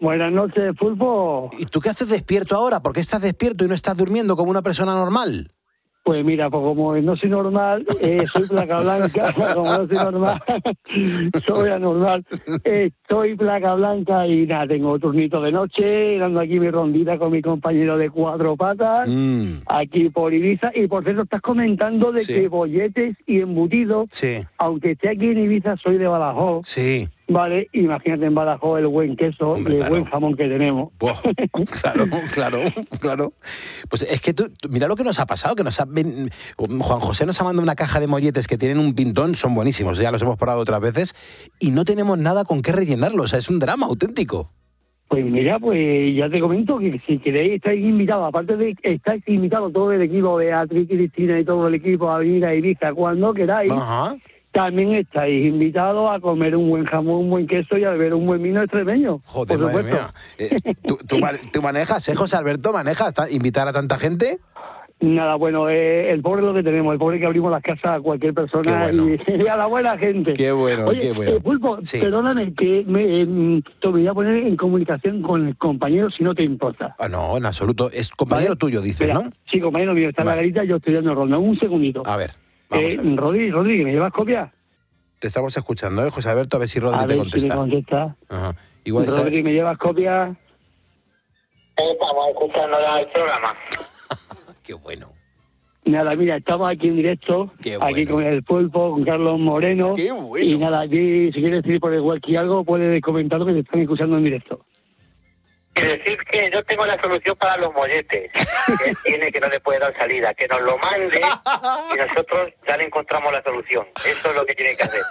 Buenas noches, Pulpo. ¿Y tú qué haces despierto ahora? ¿Por qué estás despierto y no estás durmiendo como una persona normal? Pues mira, pues como no soy normal, eh, soy placa blanca, como no soy normal, soy anormal, estoy placa blanca y nada, tengo turnito de noche, dando aquí mi rondita con mi compañero de cuatro patas, mm. aquí por Ibiza, y por cierto estás comentando de sí. que bolletes y embutidos, sí. aunque esté aquí en Ibiza, soy de Badajoz. Sí. Vale, imagínate en Badajoz el buen queso Hombre, y el claro. buen jamón que tenemos. Buah, claro, claro, claro. Pues es que tú, mira lo que nos ha pasado, que nos ha, Juan José nos ha mandado una caja de molletes que tienen un pintón, son buenísimos, ya los hemos probado otras veces, y no tenemos nada con qué rellenarlos, o sea, es un drama auténtico. Pues mira, pues ya te comento que si queréis estáis invitados, aparte de estáis invitados todo el equipo, Beatriz, Cristina y todo el equipo a venir a Ibiza cuando queráis. Ajá. También estáis invitados a comer un buen jamón, un buen queso y a beber un buen vino extremeño. Joder, madre mía. Eh, ¿tú, tú, tú manejas, eh, José Alberto? ¿Manejas invitar a tanta gente? Nada, bueno, eh, el pobre es lo que tenemos, el pobre que abrimos las casas a cualquier persona bueno. y, y a la buena gente. Qué bueno, Oye, qué bueno. Eh, Pulpo, sí. perdóname que me, eh, te voy a poner en comunicación con el compañero si no te importa. Ah, no, en absoluto. Es compañero ¿Vale? tuyo, dices, Mira, ¿no? Sí, compañero mío, está vale. en la garita, yo estoy dando ronda. Un segundito. A ver, vamos eh, a ver. Rodri, Rodri, ¿me llevas copia? Te estamos escuchando, ¿eh, José Alberto? A ver si Rodri a te ver contesta. Si me contesta. Ajá. Igual Rodri, está... ¿me llevas copia? Estamos escuchando el programa. Qué bueno. Nada, mira, estamos aquí en directo, bueno. aquí con el Pulpo, con Carlos Moreno. Qué bueno. Y nada, aquí, si quieres decir por el wiki algo, puedes comentar lo que te están escuchando en directo. Y decir que yo tengo la solución para los molletes, que él tiene que no le puede dar salida, que nos lo mande y nosotros ya le encontramos la solución. Eso es lo que tiene que hacer.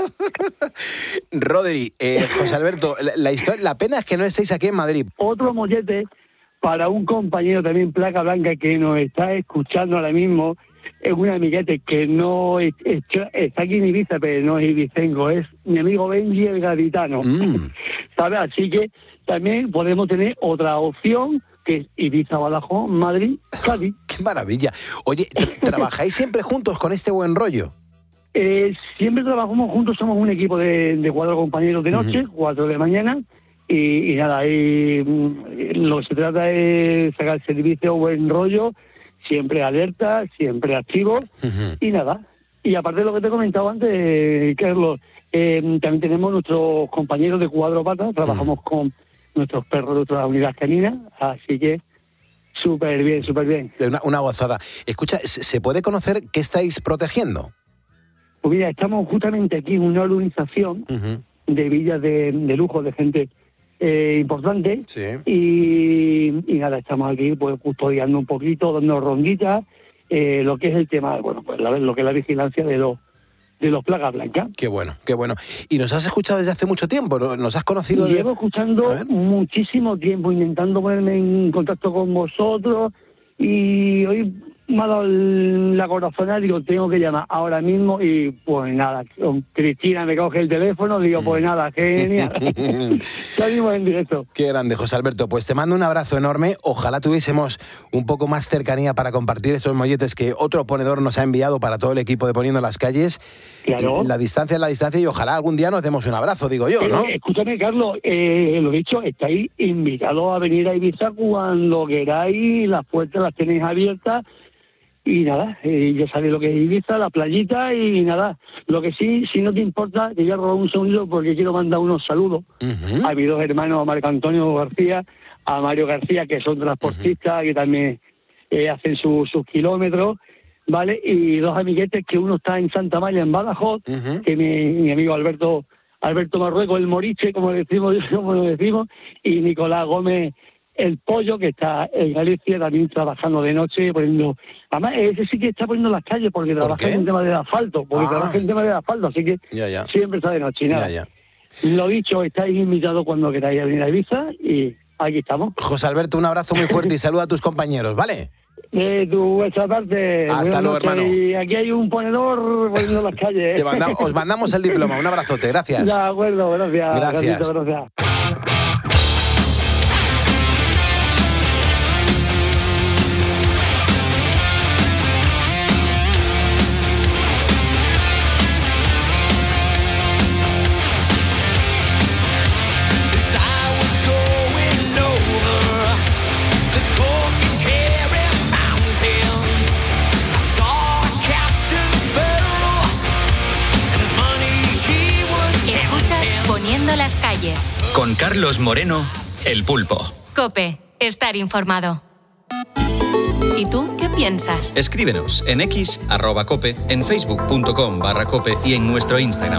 Rodri, eh, José Alberto, la, la, historia, la pena es que no estéis aquí en Madrid. Otro mollete para un compañero también placa blanca que nos está escuchando ahora mismo, es un amiguete que no es, es, está aquí en Ibiza, pero no es ibicengo, es mi amigo Benji el gaditano. Mm. ¿Sabes? Así que también podemos tener otra opción, que es Ibiza, Badajoz, Madrid, Cádiz. ¡Qué maravilla! Oye, ¿trabajáis siempre juntos con este buen rollo? Eh, siempre trabajamos juntos, somos un equipo de, de cuatro compañeros de noche, uh-huh. cuatro de mañana, y, y nada, y, lo que se trata es sacar el servicio buen rollo, siempre alerta, siempre activo, uh-huh. y nada. Y aparte de lo que te he comentado antes, Carlos, eh, también tenemos nuestros compañeros de cuatro patas, trabajamos uh-huh. con nuestros perros de nuestra unidad canina, así que súper bien, súper bien. Una, una gozada. Escucha, ¿se puede conocer qué estáis protegiendo? Pues mira, estamos justamente aquí en una organización uh-huh. de villas de, de lujo, de gente eh, importante, sí. y, y nada, estamos aquí pues custodiando un poquito, dando ronditas, eh, lo que es el tema, bueno, pues la, lo que es la vigilancia de los de los plagas blancas. Qué bueno, qué bueno. ¿Y nos has escuchado desde hace mucho tiempo? ¿Nos has conocido? Llevo de... escuchando muchísimo tiempo, intentando ponerme en contacto con vosotros, y hoy me ha dado la corazonada, digo, tengo que llamar ahora mismo, y pues nada, Cristina me coge el teléfono, digo, pues nada, genial. Salimos en directo. Qué grande, José Alberto. Pues te mando un abrazo enorme. Ojalá tuviésemos un poco más cercanía para compartir estos molletes que otro ponedor nos ha enviado para todo el equipo de Poniendo las Calles. Claro. La distancia es la distancia, y ojalá algún día nos demos un abrazo, digo yo, ¿no? Eh, escúchame, Carlos, eh, lo dicho, estáis invitados a venir a Ibiza cuando queráis, las puertas las tenéis abiertas. Y nada, eh, ya sabéis lo que es Ibiza, la playita, y nada. Lo que sí, si no te importa, te voy a robar un segundo porque quiero mandar unos saludos uh-huh. a mis dos hermanos, a Marco Antonio García, a Mario García, que son transportistas, uh-huh. que también eh, hacen su, sus kilómetros, ¿vale? Y dos amiguetes, que uno está en Santa Maya, en Badajoz, uh-huh. que mi, mi amigo Alberto Alberto Marruecos, el Moriche, como decimos, como lo decimos, y Nicolás Gómez, el Pollo, que está en Galicia también trabajando de noche, poniendo... Además, ese sí que está poniendo las calles porque ¿Por trabaja qué? en tema de asfalto, porque ah. trabaja en tema de asfalto, así que ya, ya. siempre está de noche. Y nada. Ya, ya. Lo dicho, estáis invitados cuando queráis a venir a Ibiza, y aquí estamos. José Alberto, un abrazo muy fuerte y saluda a tus compañeros, ¿vale? De tu esa parte. Hasta luego, hermano. Y aquí hay un ponedor poniendo las calles. Te manda, os mandamos el diploma. Un abrazote, gracias. De acuerdo, gracias. Gracias. Gatito, gracias. As I was going calles. Con Carlos Moreno, El Pulpo. COPE, estar informado. ¿Y tú qué piensas? Escríbenos en X, arroba cope, en facebook.com barra cope y en nuestro Instagram.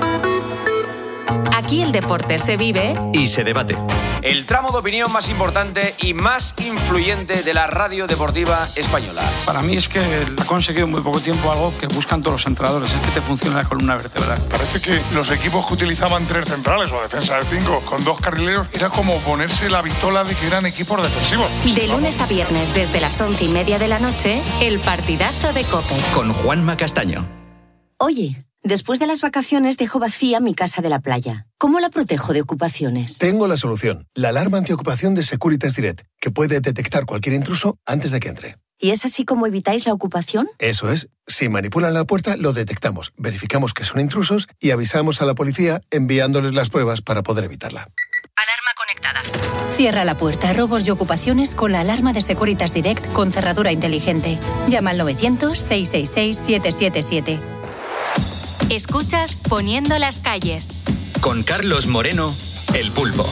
Aquí el deporte se vive y se debate. El tramo de opinión más importante y más influyente de la radio deportiva española. Para mí es que ha conseguido en muy poco tiempo algo que buscan todos los entrenadores, es que te funcione la columna vertebral. Parece que los equipos que utilizaban tres centrales o defensa de cinco con dos carrileros era como ponerse la vitola de que eran equipos defensivos. de lunes a viernes desde las once y media de la noche, el partidazo de COPE. Con Juanma Castaño. Oye, después de las vacaciones dejo vacía mi casa de la playa. ¿Cómo la protejo de ocupaciones? Tengo la solución. La alarma antiocupación de Securitas Direct, que puede detectar cualquier intruso antes de que entre. ¿Y es así como evitáis la ocupación? Eso es. Si manipulan la puerta, lo detectamos, verificamos que son intrusos y avisamos a la policía enviándoles las pruebas para poder evitarla. Alarma conectada. Cierra la puerta a robos y ocupaciones con la alarma de Securitas Direct con cerradura inteligente. Llama al novecientos, seiscientos sesenta y seis, setecientos setenta y siete. Escuchas Poniendo las calles. Con Carlos Moreno, El Pulpo.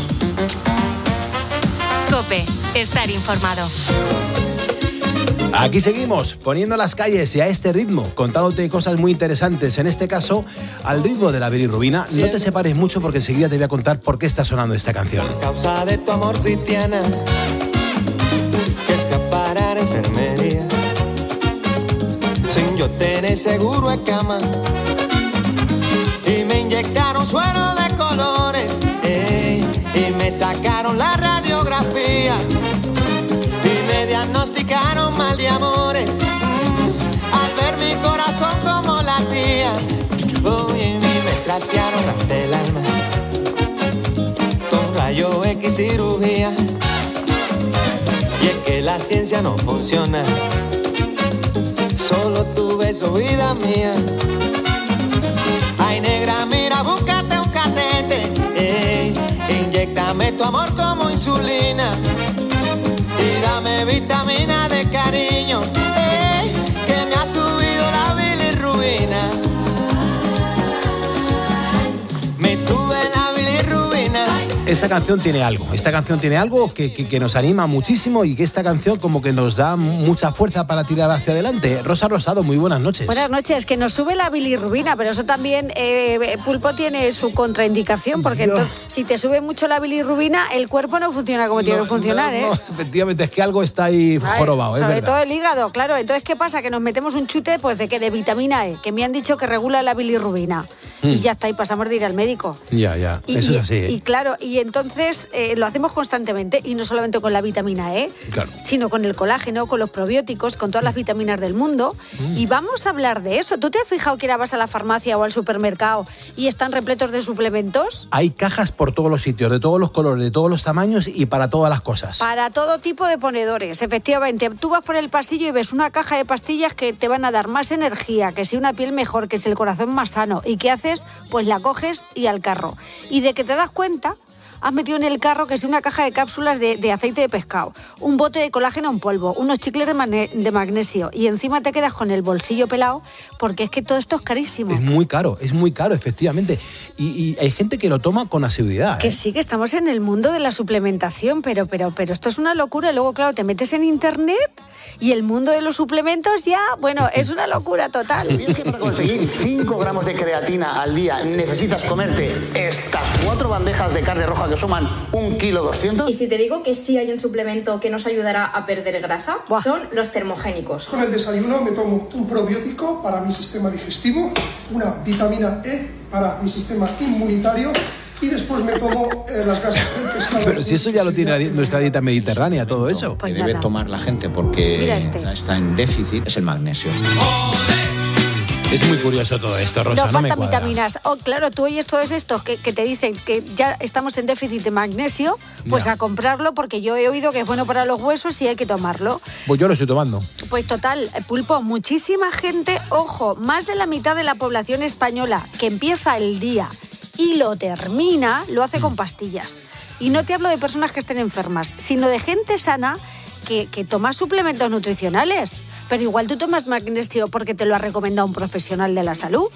COPE, estar informado. Aquí seguimos, poniendo las calles y a este ritmo, contándote cosas muy interesantes, en este caso, al ritmo de la bilirrubina. No te separes mucho porque enseguida te voy a contar por qué está sonando esta canción. Causa de tu amor, cristiana, que escapar enfermería, sin yo tener seguro en cama, y me inyectaron suero de colores, ey, y me sacaron la radiografía, y me diagnosticaron mal de amores, mm, al ver mi corazón como latía, oye, y me trastearon hasta el alma, con rayo X cirugía, y es que la ciencia no funciona, solo tu beso, vida mía. Ay, negra, mira, búscate un catete, ey, inyéctame tu amor como insulina y dame vitamina de cariño, ey, que me ha subido la bilirrubina. Me sube la bilirrubina. Esta canción tiene algo, esta canción tiene algo que, que, que nos anima muchísimo y que esta canción como que nos da mucha fuerza para tirar hacia adelante. Rosa Rosado, muy buenas noches. Buenas noches, que nos sube la bilirrubina, pero eso también, eh, Pulpo, tiene su contraindicación, porque entonces, si te sube mucho la bilirrubina, el cuerpo no funciona como no, tiene que funcionar, no, ¿eh? No, efectivamente, es que algo está ahí Ay, jorobado, es Sobre verdad. todo el hígado, claro. Entonces, ¿qué pasa? Que nos metemos un chute, pues, de que de vitamina E, que me han dicho que regula la bilirrubina. Mm. Y ya está, y pasamos de ir al médico. Ya, ya, y, eso y, es así, ¿eh? Y claro, y entonces eh, lo hacemos constantemente, y no solamente con la vitamina E, claro, sino con el colágeno, con los probióticos, con todas las vitaminas del mundo. Mm. Y vamos a hablar de eso. ¿Tú te has fijado que ahora vas a la farmacia o al supermercado y están repletos de suplementos? Hay cajas por todos los sitios, de todos los colores, de todos los tamaños y para todas las cosas. Para todo tipo de ponedores, efectivamente. Tú vas por el pasillo y ves una caja de pastillas que te van a dar más energía, que si una piel mejor, que si el corazón más sano. ¿Y qué haces? Pues la coges y al carro. Y de que te das cuenta, has metido en el carro que es una caja de cápsulas de, de aceite de pescado, un bote de colágeno en polvo, unos chicles de, magne, de magnesio, y encima te quedas con el bolsillo pelado porque es que todo esto es carísimo. Es muy caro, es muy caro, efectivamente. Y, y hay gente que lo toma con asiduidad. Que ¿eh? sí, que estamos en el mundo de la suplementación, pero, pero, pero esto es una locura. Y luego, claro, te metes en internet y el mundo de los suplementos ya, bueno, es una locura total. ¿Sabías que para conseguir cinco gramos de creatina al día necesitas comerte estas cuatro bandejas de carne roja que suman un kilo doscientos? Y si te digo que sí hay un suplemento que nos ayudará a perder grasa, Buah. son los termogénicos. Con el desayuno me tomo un probiótico para mi sistema digestivo, una vitamina E para mi sistema inmunitario, y después me tomo eh, las grasas del pescado. Pero si eso ya lo tiene nuestra dieta mediterránea, todo eso. Pues que debe tomar la gente porque este. está en déficit es el magnesio. Es muy curioso todo esto, Rosa, no, no me faltan cuadra. vitaminas. Oh, claro, tú oyes todos estos que, que te dicen que ya estamos en déficit de magnesio, pues ya. a comprarlo, porque yo he oído que es bueno para los huesos y hay que tomarlo. Pues yo lo estoy tomando. Pues total, Pulpo, muchísima gente, ojo, más de la mitad de la población española que empieza el día y lo termina, lo hace con pastillas. Y no te hablo de personas que estén enfermas, sino de gente sana que, que toma suplementos nutricionales. Pero igual tú tomas magnesio porque te lo ha recomendado un profesional de la salud.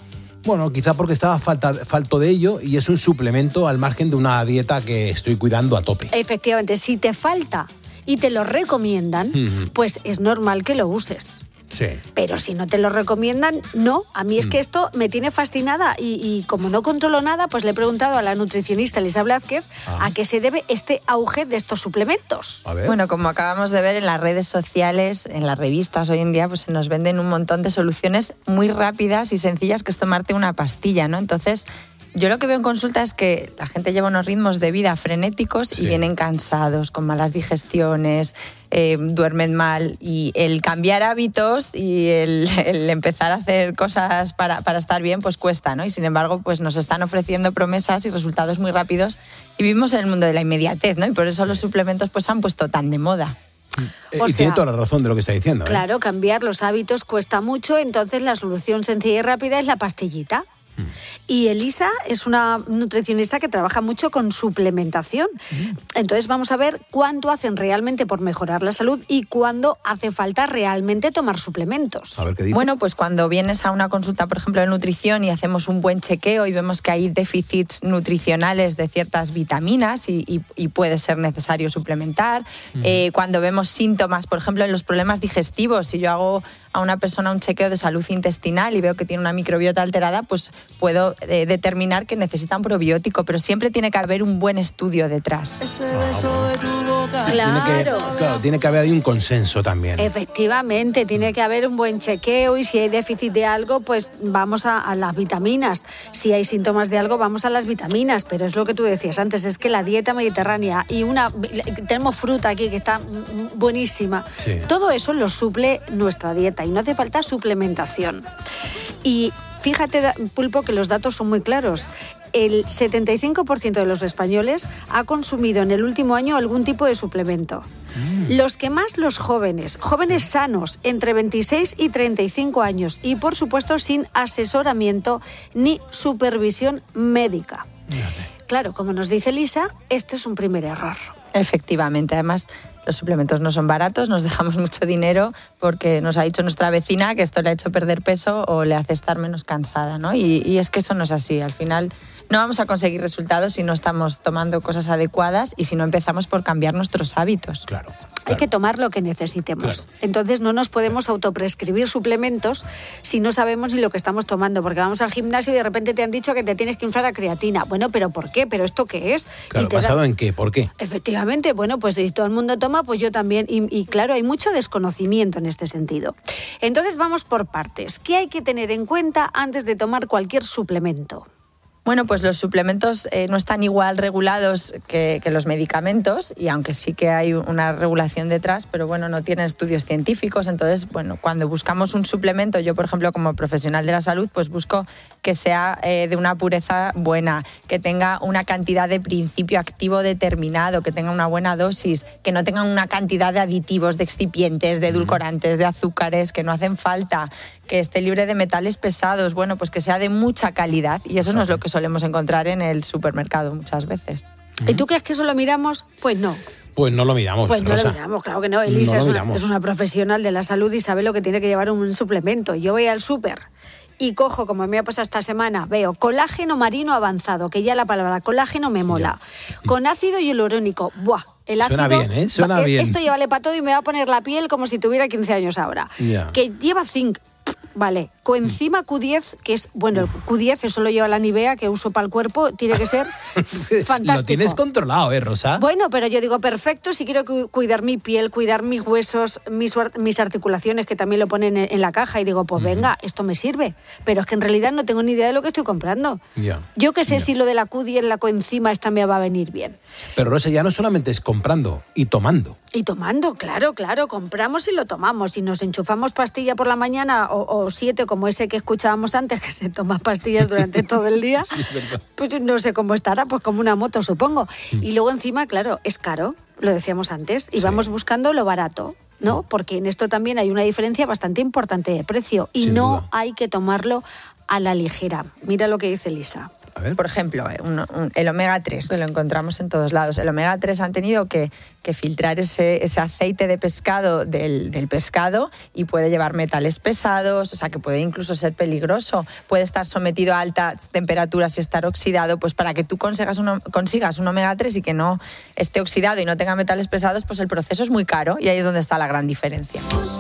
Bueno, quizá porque estaba falta, falto de ello y es un suplemento al margen de una dieta que estoy cuidando a tope. Efectivamente, si te falta y te lo recomiendan, uh-huh. pues es normal que lo uses. Sí. Pero si no te lo recomiendan, no. A mí es que esto me tiene fascinada y, y como no controlo nada, pues le he preguntado a la nutricionista Elisa Blázquez ah. a qué se debe este auge de estos suplementos. A ver. Bueno, como acabamos de ver en las redes sociales, en las revistas hoy en día, pues se nos venden un montón de soluciones muy rápidas y sencillas que es tomarte una pastilla, ¿no? Entonces, yo lo que veo en consulta es que la gente lleva unos ritmos de vida frenéticos sí. y vienen cansados, con malas digestiones, eh, duermen mal, y el cambiar hábitos y el, el empezar a hacer cosas para, para estar bien, pues cuesta, ¿no? Y sin embargo, pues nos están ofreciendo promesas y resultados muy rápidos y vivimos en el mundo de la inmediatez, ¿no? Y por eso los suplementos pues se han puesto tan de moda. Eh, y sea, tiene toda la razón de lo que está diciendo. ¿eh? Claro, cambiar los hábitos cuesta mucho, entonces la solución sencilla y rápida es la pastillita. Y Elisa es una nutricionista que trabaja mucho con suplementación. Entonces vamos a ver cuánto hacen realmente por mejorar la salud y cuándo hace falta realmente tomar suplementos. A ver qué dice. Bueno, pues cuando vienes a una consulta, por ejemplo, de nutrición y hacemos un buen chequeo y vemos que hay déficits nutricionales de ciertas vitaminas y, y, y puede ser necesario suplementar. Uh-huh. Eh, cuando vemos síntomas, por ejemplo, en los problemas digestivos, si yo hago a una persona un chequeo de salud intestinal y veo que tiene una microbiota alterada, pues puedo eh, determinar que necesita un probiótico, pero siempre tiene que haber un buen estudio detrás. Claro. Tiene que, claro, tiene que haber ahí un consenso también. Efectivamente, tiene que haber un buen chequeo y si hay déficit de algo, pues vamos a, a las vitaminas. Si hay síntomas de algo, vamos a las vitaminas, pero es lo que tú decías antes, es que la dieta mediterránea y una tenemos fruta aquí que está buenísima. Sí. Todo eso lo suple nuestra dieta y no hace falta suplementación. Y fíjate, Pulpo, que los datos son muy claros. El setenta y cinco por ciento de los españoles ha consumido en el último año algún tipo de suplemento. Mm. Los que más, los jóvenes, jóvenes sanos, entre veintiséis y treinta y cinco años y, por supuesto, sin asesoramiento ni supervisión médica. Fíjate. Claro, como nos dice Elisa, este es un primer error. Efectivamente, además los suplementos no son baratos, nos dejamos mucho dinero porque nos ha dicho nuestra vecina que esto le ha hecho perder peso o le hace estar menos cansada, ¿no? Y, y es que eso no es así, al final no vamos a conseguir resultados si no estamos tomando cosas adecuadas y si no empezamos por cambiar nuestros hábitos. Claro. Hay que tomar lo que necesitemos. Claro. Entonces no nos podemos autoprescribir suplementos si no sabemos ni lo que estamos tomando, porque vamos al gimnasio y de repente te han dicho que te tienes que inflar a creatina. Bueno, ¿pero por qué? ¿Pero esto qué es? Claro, ¿basado da... en qué? ¿Por qué? Efectivamente, bueno, pues si todo el mundo toma, pues yo también. Y, y claro, hay mucho desconocimiento en este sentido. Entonces vamos por partes. ¿Qué hay que tener en cuenta antes de tomar cualquier suplemento? Bueno, pues los suplementos eh, no están igual regulados que, que los medicamentos y aunque sí que hay una regulación detrás, pero bueno, no tienen estudios científicos. Entonces, bueno, cuando buscamos un suplemento, yo por ejemplo como profesional de la salud, pues busco que sea eh, de una pureza buena, que tenga una cantidad de principio activo determinado, que tenga una buena dosis, que no tenga una cantidad de aditivos, de excipientes, de edulcorantes, de azúcares que no hacen falta, que esté libre de metales pesados, bueno, pues que sea de mucha calidad y eso no es lo que solemos encontrar en el supermercado muchas veces. ¿Y tú crees que eso lo miramos? Pues no. Pues no lo miramos. Pues no Rosa. lo miramos, claro que no. Elisa no es, una, es una profesional de la salud y sabe lo que tiene que llevar un suplemento. Yo voy al súper y cojo, como me ha pasado esta semana, veo colágeno marino avanzado, que ya la palabra colágeno me mola. Ya. Con ácido hialurónico, ¡buah! El ácido, suena bien, ¿eh? Suena va, bien. Esto llévale para todo y me va a poner la piel como si tuviera quince años ahora. Ya. Que lleva zinc. Vale, coenzima Q diez, que es, bueno, el Q diez, eso lo lleva la Nivea, que uso para el cuerpo, tiene que ser fantástico. Lo tienes controlado, ¿eh, Rosa? Bueno, pero yo digo, perfecto, si quiero cu- cuidar mi piel, cuidar mis huesos, mis, mis articulaciones, que también lo ponen en, en la caja, y digo, pues venga, esto me sirve. Pero es que en realidad no tengo ni idea de lo que estoy comprando. Ya. Yo que sé Ya. si lo de la Q diez, la coenzima, esta me va a venir bien. Pero Rosa, ya no solamente es comprando y tomando. Y tomando, claro, claro, compramos y lo tomamos. Si nos enchufamos pastilla por la mañana o, o siete, como ese que escuchábamos antes, que se toma pastillas durante todo el día, Sí, es verdad. pues no sé cómo estará, pues como una moto, supongo. Y luego encima, claro, es caro, lo decíamos antes, y Sí. vamos buscando lo barato, ¿no? Porque en esto también hay una diferencia bastante importante de precio y Sin no duda. hay que tomarlo a la ligera. Mira lo que dice Elisa. Por ejemplo, un, un, el omega tres, que lo encontramos en todos lados. El omega tres han tenido que, que filtrar ese, ese aceite de pescado del, del pescado y puede llevar metales pesados, o sea que puede incluso ser peligroso. Puede estar sometido a altas temperaturas y estar oxidado. Pues para que tú consigas un, consigas un omega tres y que no esté oxidado y no tenga metales pesados, pues el proceso es muy caro y ahí es donde está la gran diferencia.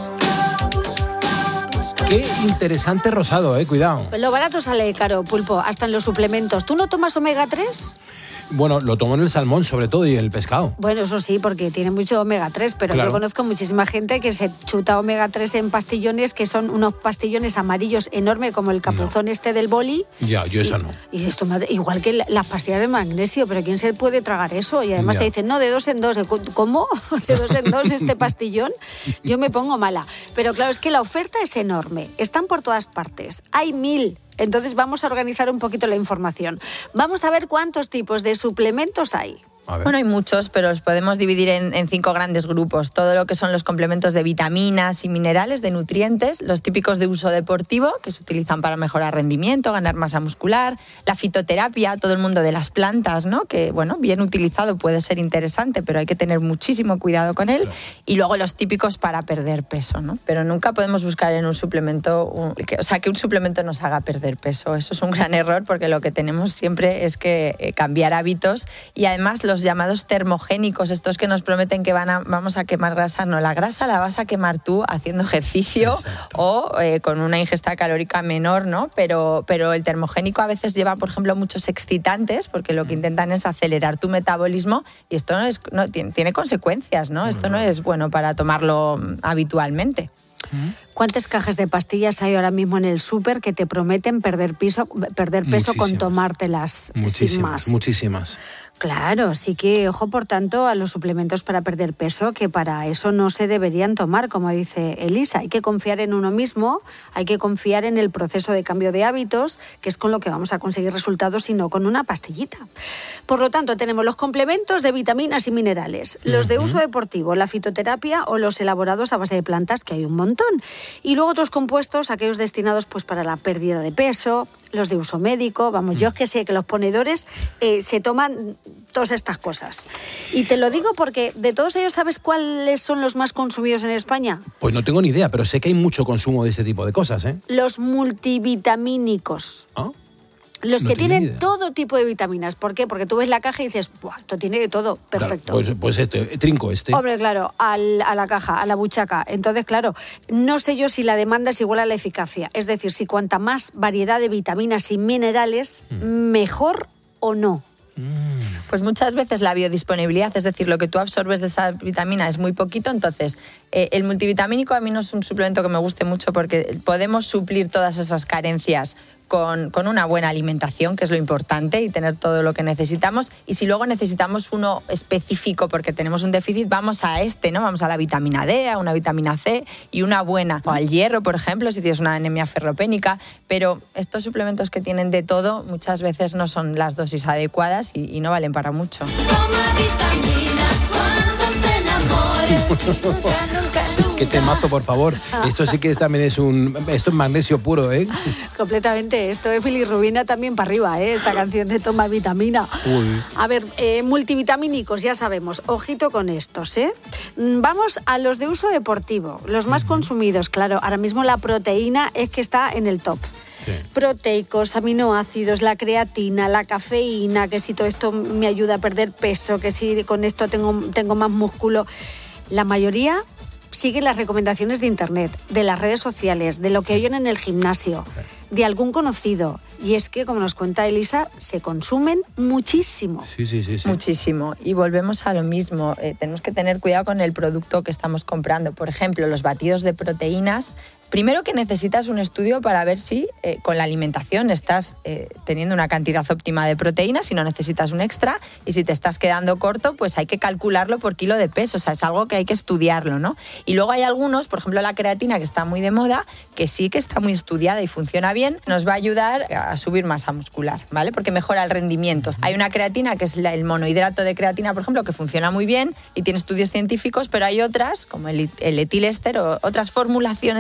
Qué interesante rosado, eh, cuidado. Lo barato sale caro, Pulpo, hasta en los suplementos. ¿Tú no tomas omega tres? Bueno, lo tomo en el salmón sobre todo y en el pescado. Bueno, eso sí, porque tiene mucho omega tres, pero claro. Yo conozco muchísima gente que se chuta omega tres en pastillones, que son unos pastillones amarillos enormes como el capuzón no. este del boli. Ya, yo eso y, no. Y esto, igual que las pastillas de magnesio, pero ¿quién se puede tragar eso? Y además ya. te dicen, no, de dos en dos. ¿Cómo? ¿De dos en dos este pastillón? Yo me pongo mala. Pero claro, es que la oferta es enorme. Están por todas partes. Hay mil. Entonces vamos a organizar un poquito la información. Vamos a ver cuántos tipos de suplementos hay. Bueno, hay muchos, pero los podemos dividir en, en cinco grandes grupos. Todo lo que son los complementos de vitaminas y minerales, de nutrientes, los típicos de uso deportivo, que se utilizan para mejorar rendimiento, ganar masa muscular, la fitoterapia, todo el mundo de las plantas, ¿no? Que, bueno, bien utilizado puede ser interesante, pero hay que tener muchísimo cuidado con él. Y luego los típicos para perder peso, ¿no? Pero nunca podemos buscar en un suplemento, un, que, o sea, que un suplemento nos haga perder peso. Eso es un gran error, porque lo que tenemos siempre es que eh, cambiar hábitos y además los los llamados termogénicos, estos que nos prometen que van a, vamos a quemar grasa. No, la grasa la vas a quemar tú haciendo ejercicio Exacto. o eh, con una ingesta calórica menor, ¿no? Pero, pero el termogénico a veces lleva, por ejemplo, muchos excitantes, porque lo que intentan es acelerar tu metabolismo y esto no es, no, tiene, tiene consecuencias, ¿no? Esto no es bueno para tomarlo habitualmente. ¿Cuántas cajas de pastillas hay ahora mismo en el súper que te prometen perder, piso, perder peso muchísimas. Con tomártelas muchísimas, sin más? Muchísimas. Claro, sí que ojo por tanto a los suplementos para perder peso, que para eso no se deberían tomar, como dice Elisa. Hay que confiar en uno mismo, hay que confiar en el proceso de cambio de hábitos, que es con lo que vamos a conseguir resultados y no con una pastillita. Por lo tanto, tenemos los complementos de vitaminas y minerales, los de uso deportivo, la fitoterapia o los elaborados a base de plantas, que hay un montón. Y luego otros compuestos, aquellos destinados pues para la pérdida de peso, los de uso médico. Vamos, yo es que sé que los ponedores eh, se toman todas estas cosas. Y te lo digo porque de todos ellos, ¿sabes cuáles son los más consumidos en España? Pues no tengo ni idea, pero sé que hay mucho consumo de este tipo de cosas, ¿eh? Los multivitamínicos. ¿Ah? Los no que tienen todo tipo de vitaminas. ¿Por qué? Porque tú ves la caja y dices, ¡buah, esto tiene de todo! Perfecto. Claro, pues, pues este, trinco este. Hombre, claro, al, a la caja, a la buchaca. Entonces, claro, no sé yo si la demanda es igual a la eficacia. Es decir, si cuanta más variedad de vitaminas y minerales, mm. mejor o no. Pues muchas veces la biodisponibilidad, es decir, lo que tú absorbes de esa vitamina es muy poquito, entonces eh, el multivitamínico a mí no es un suplemento que me guste mucho porque podemos suplir todas esas carencias con, con una buena alimentación, que es lo importante, y tener todo lo que necesitamos. Y si luego necesitamos uno específico porque tenemos un déficit, vamos a este, ¿no? Vamos a la vitamina D, a una vitamina C y una buena. O al hierro, por ejemplo, si tienes una anemia ferropénica. Pero estos suplementos que tienen de todo muchas veces no son las dosis adecuadas y, y no valen para mucho. Toma vitaminas cuando te enamores. Nunca, nunca, nunca. Qué temazo, por favor. Esto sí que también es un... Esto es magnesio puro, ¿eh? Completamente. Esto es bilirrubina también para arriba, ¿eh? Esta canción de Toma Vitamina. Uy. A ver, eh, multivitamínicos, ya sabemos. Ojito con estos, ¿eh? Vamos a los de uso deportivo. Los más uh-huh. consumidos, claro. Ahora mismo la proteína es que está en el top. Sí. Proteicos, aminoácidos, la creatina, la cafeína, que si todo esto me ayuda a perder peso, que si con esto tengo, tengo más músculo. La mayoría siguen las recomendaciones de internet, de las redes sociales, de lo que oyen en el gimnasio, de algún conocido. Y es que, como nos cuenta Elisa, se consumen muchísimo. Sí, sí, sí, sí. Muchísimo. Y volvemos a lo mismo. Eh, tenemos que tener cuidado con el producto que estamos comprando. Por ejemplo, los batidos de proteínas. Primero que necesitas un estudio para ver si eh, con la alimentación estás eh, teniendo una cantidad óptima de proteínas, si no necesitas un extra, y si te estás quedando corto, pues hay que calcularlo por kilo de peso, o sea, es algo que hay que estudiarlo, ¿no? Y luego hay algunos, por ejemplo la creatina, que está muy de moda, que sí que está muy estudiada y funciona bien, nos va a ayudar a subir masa muscular, ¿vale? Porque mejora el rendimiento. Hay una creatina, que es la, el monohidrato de creatina, por ejemplo, que funciona muy bien y tiene estudios científicos, pero hay otras, como el, el etilester o otras formulaciones, digamos,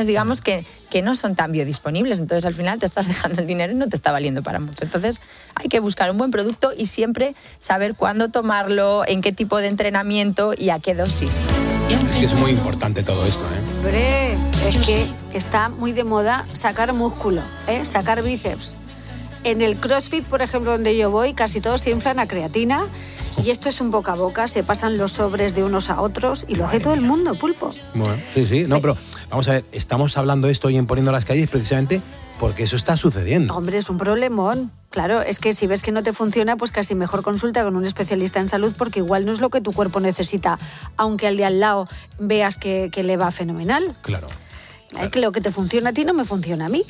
que, que no son tan biodisponibles. Entonces, al final te estás dejando el dinero y no te está valiendo para mucho. Entonces, hay que buscar un buen producto y siempre saber cuándo tomarlo, en qué tipo de entrenamiento y a qué dosis. Es que es muy importante todo esto, ¿eh? Hombre, es que está muy de moda sacar músculo, ¿eh? Sacar bíceps. En el CrossFit, por ejemplo, donde yo voy, casi todos se inflan a creatina y esto es un boca a boca, se pasan los sobres de unos a otros y lo hace todo el mundo, Pulpo. Bueno, sí, sí, no, pero vamos a ver, estamos hablando de esto hoy en Poniendo las Calles precisamente porque eso está sucediendo. Hombre, es un problemón. Claro, es que si ves que no te funciona, pues casi mejor consulta con un especialista en salud porque igual no es lo que tu cuerpo necesita, aunque al de al lado veas que, que le va fenomenal. Claro. Es que lo que te funciona a ti no me funciona a mí.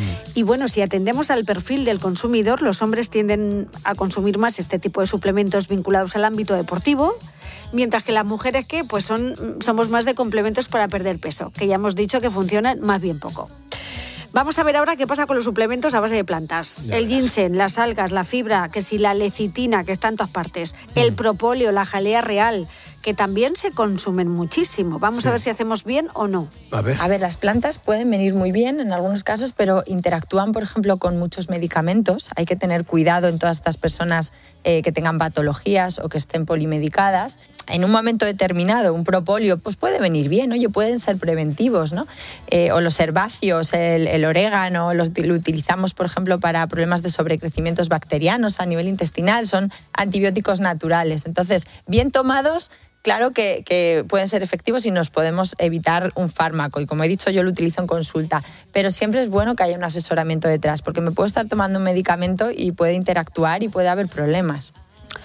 Y bueno, si atendemos al perfil del consumidor, los hombres tienden a consumir más este tipo de suplementos vinculados al ámbito deportivo, mientras que las mujeres que pues son, somos más de complementos para perder peso, que ya hemos dicho que funcionan más bien poco. Vamos a ver ahora qué pasa con los suplementos a base de plantas. El ginseng, las algas, la fibra, que si la lecitina, que está en todas partes, el propóleo, la jalea real, que también se consumen muchísimo. Vamos sí. a ver si hacemos bien o no. A ver. A ver, las plantas pueden venir muy bien en algunos casos, pero interactúan, por ejemplo, con muchos medicamentos. Hay que tener cuidado en todas estas personas eh, que tengan patologías o que estén polimedicadas. En un momento determinado, un propóleo pues puede venir bien, oye, pueden ser preventivos, ¿no? Eh, o los herbáceos, el, el orégano, los, lo utilizamos, por ejemplo, para problemas de sobrecrecimientos bacterianos a nivel intestinal, son antibióticos naturales. Entonces, bien tomados, claro que, que pueden ser efectivos y nos podemos evitar un fármaco. Y como he dicho, yo lo utilizo en consulta. Pero siempre es bueno que haya un asesoramiento detrás, porque me puedo estar tomando un medicamento y puede interactuar y puede haber problemas.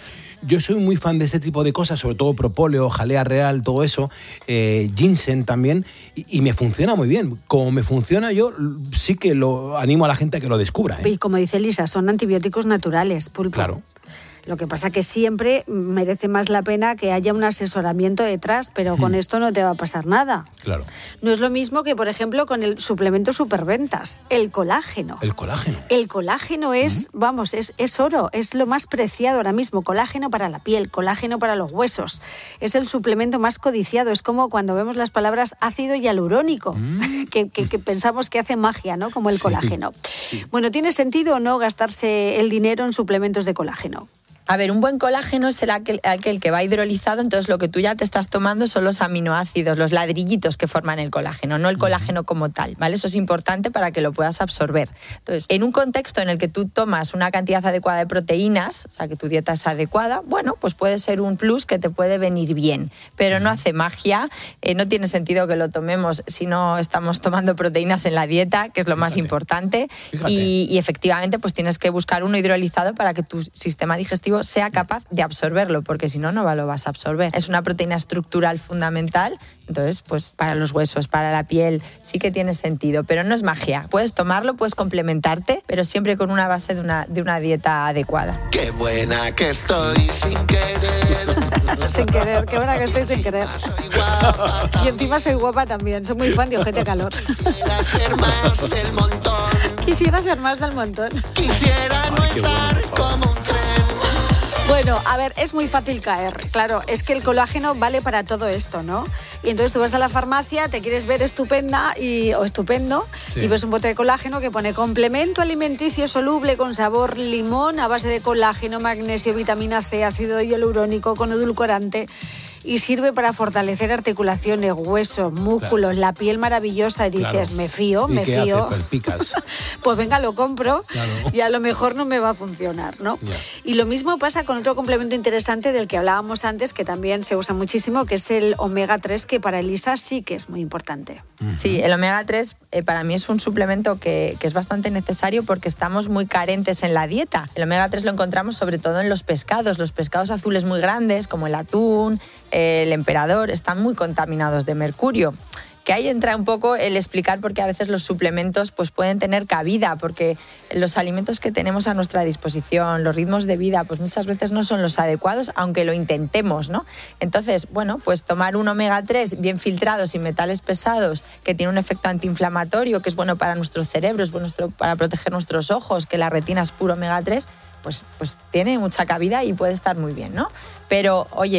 Yo soy muy fan de este tipo de cosas, sobre todo propóleo, jalea real, todo eso, eh, ginseng también, y, y me funciona muy bien. Como me funciona, yo sí que lo animo a la gente a que lo descubra, ¿eh? Y como dice Lisa, son antibióticos naturales, Pulpo. Claro. Lo que pasa que siempre merece más la pena que haya un asesoramiento detrás, pero con hmm. esto no te va a pasar nada. Claro. No es lo mismo que, por ejemplo, con el suplemento superventas, el colágeno. El colágeno. El colágeno es, hmm. vamos, es, es oro, es lo más preciado ahora mismo. Colágeno para la piel, colágeno para los huesos. Es el suplemento más codiciado. Es como cuando vemos las palabras ácido hialurónico, hmm. que, que, que pensamos que hace magia, ¿no? Como el sí. colágeno. Sí. Bueno, ¿tiene sentido o no gastarse el dinero en suplementos de colágeno? A ver, un buen colágeno es el aquel, aquel que va hidrolizado, entonces lo que tú ya te estás tomando son los aminoácidos, los ladrillitos que forman el colágeno, no el colágeno como tal, ¿vale? Eso es importante para que lo puedas absorber. Entonces, en un contexto en el que tú tomas una cantidad adecuada de proteínas, o sea, que tu dieta es adecuada, bueno, pues puede ser un plus que te puede venir bien, pero no hace magia, eh, no tiene sentido que lo tomemos si no estamos tomando proteínas en la dieta, que es lo Fíjate. más importante, y, y efectivamente pues tienes que buscar uno hidrolizado para que tu sistema digestivo sea capaz de absorberlo, porque si no, no lo vas a absorber. Es una proteína estructural fundamental, entonces, pues para los huesos, para la piel, sí que tiene sentido, pero no es magia. Puedes tomarlo, puedes complementarte, pero siempre con una base de una, de una dieta adecuada. Qué buena que estoy sin querer. Sin querer, qué buena que estoy sin querer. Y encima soy guapa también, soy muy fan de Ojete Calor. Quisiera ser más del montón. Quisiera ser más del montón. Quisiera no estar como un tren. Bueno, a ver, es muy fácil caer. Claro, es que el colágeno vale para todo esto, ¿no? Y entonces tú vas a la farmacia, te quieres ver estupenda y, o estupendo, sí. y ves un bote de colágeno que pone complemento alimenticio soluble con sabor limón a base de colágeno, magnesio, vitamina C, ácido hialurónico con edulcorante. Y sirve para fortalecer articulaciones, huesos, músculos, claro. la piel maravillosa. Y dices, claro. me fío, ¿Y me qué fío. Hace? Pues picas. Pues venga, lo compro claro. y a lo mejor no me va a funcionar, ¿no? Yeah. Y lo mismo pasa con otro complemento interesante del que hablábamos antes, que también se usa muchísimo, que es el omega tres, que para Elisa sí que es muy importante. Uh-huh. Sí, el omega tres eh, para mí es un suplemento que, que es bastante necesario porque estamos muy carentes en la dieta. El omega tres lo encontramos sobre todo en los pescados. Los pescados azules muy grandes, como el atún, el emperador, están muy contaminados de mercurio. Que ahí entra un poco el explicar por qué a veces los suplementos pues, pueden tener cabida, porque los alimentos que tenemos a nuestra disposición, los ritmos de vida, pues muchas veces no son los adecuados, aunque lo intentemos, ¿no? Entonces, bueno, pues tomar un omega tres bien filtrado, sin metales pesados, que tiene un efecto antiinflamatorio, que es bueno para nuestro cerebro, es bueno para proteger nuestros ojos, que la retina es puro omega tres, pues, pues tiene mucha cabida y puede estar muy bien, ¿no? Pero, oye,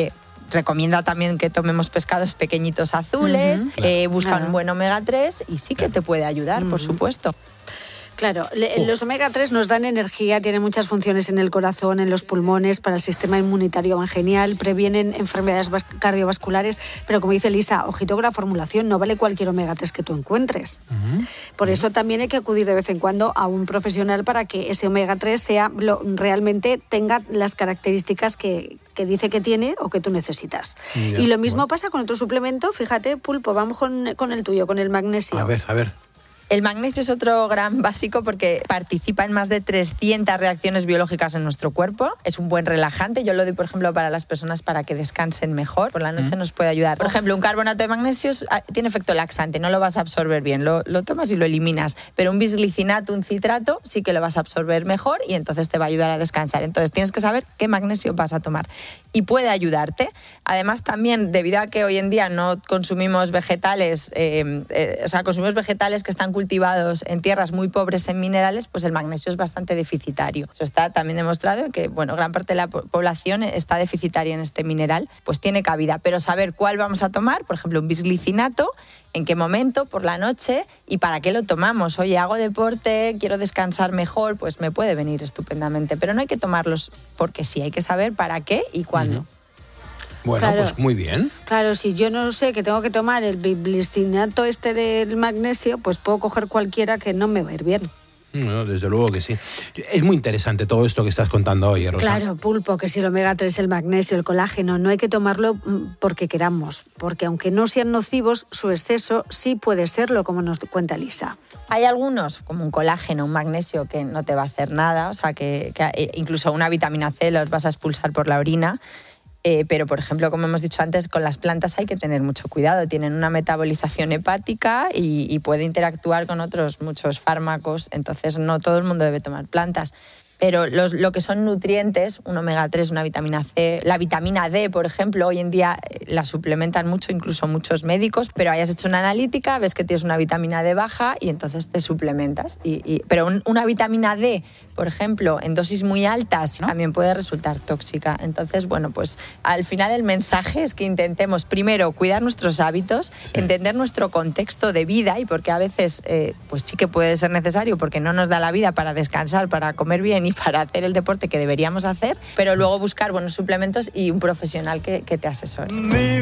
recomienda también que tomemos pescados pequeñitos azules, Ujú. eh, busca Claro. un buen omega tres y sí que te puede ayudar, por supuesto. Claro, le- los omega tres nos dan energía, tienen muchas funciones en el corazón, en los pulmones, para el sistema inmunitario van genial, previenen enfermedades vas- cardiovasculares, pero como dice Lisa, ojito con la formulación, no vale cualquier omega tres que tú encuentres. Por eso también hay que acudir de vez en cuando a un profesional para que ese omega tres sea lo- realmente tenga las características que, que dice que tiene o que tú necesitas. Ya, y lo mismo pasa con otro suplemento, fíjate, Pulpo, vamos con, con el tuyo, con el magnesio. A ver, a ver. El magnesio es otro gran básico porque participa en más de trescientas reacciones biológicas en nuestro cuerpo. Es un buen relajante. Yo lo doy, por ejemplo, para las personas para que descansen mejor. Por la noche Mm. nos puede ayudar. Por ejemplo, un carbonato de magnesio es- ah, tiene efecto laxante, no lo vas a absorber bien. Lo, lo tomas y lo eliminas. Pero un bisglicinato, un citrato, sí que lo vas a absorber mejor y entonces te va a ayudar a descansar. Entonces tienes que saber qué magnesio vas a tomar. Y puede ayudarte. Además, también, debido a que hoy en día no consumimos vegetales, eh, eh, o sea, consumimos vegetales que están cultivados en tierras muy pobres en minerales, pues el magnesio es bastante deficitario. Eso está también demostrado que, bueno, gran parte de la po- población está deficitaria en este mineral, pues tiene cabida. Pero saber cuál vamos a tomar, por ejemplo, un bisglicinato, en qué momento, por la noche y para qué lo tomamos. Oye, hago deporte, quiero descansar mejor, pues me puede venir estupendamente. Pero no hay que tomarlos porque sí, hay que saber para qué y cuándo. Bueno, Claro. pues muy bien. Claro, si yo no sé que tengo que tomar el bisglicinato este del magnesio, pues puedo coger cualquiera que no me va a ir bien. No, desde luego que sí. Es muy interesante todo esto que estás contando hoy, Rosa. Claro, Pulpo, que si el omega tres, el magnesio, el colágeno, no hay que tomarlo mm, porque queramos, porque aunque no sean nocivos, su exceso sí puede serlo, como nos cuenta Lisa. Hay algunos, como un colágeno, un magnesio, que no te va a hacer nada, o sea, que, que eh, incluso una vitamina C los vas a expulsar por la orina. Eh, pero, por ejemplo, como hemos dicho antes, con las plantas hay que tener mucho cuidado. Tienen una metabolización hepática y, y puede interactuar con otros muchos fármacos. Entonces, no todo el mundo debe tomar plantas. Pero los, lo que son nutrientes, un omega tres, una vitamina C, la vitamina D, por ejemplo, hoy en día eh, la suplementan mucho, incluso muchos médicos, pero hayas hecho una analítica, ves que tienes una vitamina D baja y entonces te suplementas. Y, y- pero un- una vitamina D, por ejemplo, en dosis muy altas, también puede resultar tóxica. Entonces, bueno, pues al final el mensaje es que intentemos primero cuidar nuestros hábitos, entender nuestro contexto de vida y porque a veces eh, pues sí que puede ser necesario porque no nos da la vida para descansar, para comer bien y para hacer el deporte que deberíamos hacer, pero luego buscar buenos suplementos y un profesional que, que te asesore.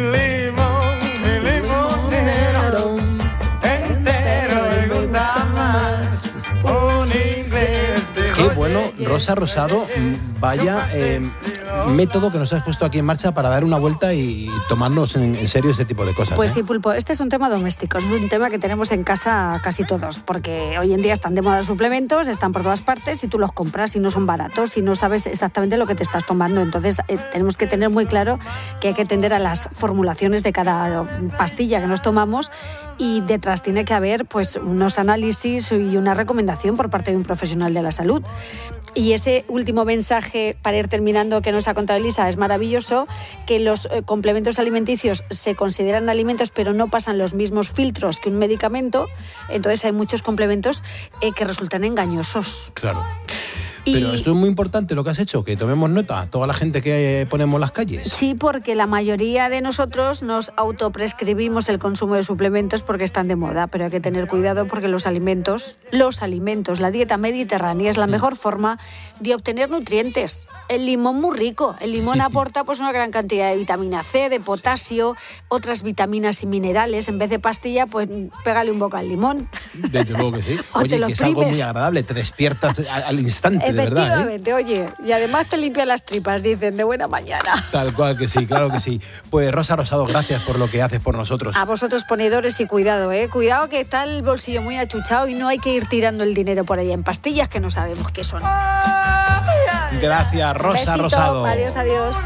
Qué bueno, Rosa Rosado, mm, vaya eh, método que nos has puesto aquí en marcha para dar una vuelta y tomarnos en, en serio este tipo de cosas. Pues ¿eh? sí, Pulpo, este es un tema doméstico, es un tema que tenemos en casa casi todos, porque hoy en día están de moda los suplementos, están por todas partes y tú los compras y no son baratos y no sabes exactamente lo que te estás tomando. Entonces eh, tenemos que tener muy claro que hay que atender a las formulaciones de cada pastilla que nos tomamos y detrás tiene que haber pues unos análisis y una recomendación por parte de un profesional de la salud. Y ese último mensaje para ir terminando que nos ha contado Elisa es maravilloso, que los eh, complementos alimenticios se consideran alimentos pero no pasan los mismos filtros que un medicamento, entonces hay muchos complementos eh, que resultan engañosos. Claro. Y- Pero esto es muy importante lo que has hecho, que tomemos nota, toda la gente que eh, ponemos en las calles. Sí, porque la mayoría de nosotros nos autoprescribimos el consumo de suplementos porque están de moda, pero hay que tener cuidado porque los alimentos, los alimentos, la dieta mediterránea es la mejor forma de obtener nutrientes. El limón muy rico, el limón aporta pues una gran cantidad de vitamina C, de potasio, otras vitaminas y minerales. En vez de pastilla, pues pégale un boca al limón. Desde luego que sí. O te Oye, lo que es algo primes. muy agradable, te despiertas al, al instante, de verdad. ¿eh? Efectivamente, oye, y además te limpia las tripas, dicen, de buena mañana. Tal cual que sí, claro que sí. Pues Rosa Rosado, gracias por lo que haces por nosotros. A vosotros ponedores y cuidado, ¿eh? Cuidado que está el bolsillo muy achuchado y no hay que ir tirando el dinero por ahí en pastillas que no sabemos qué son. Gracias, Rosa Besito, Rosado. Adiós, adiós.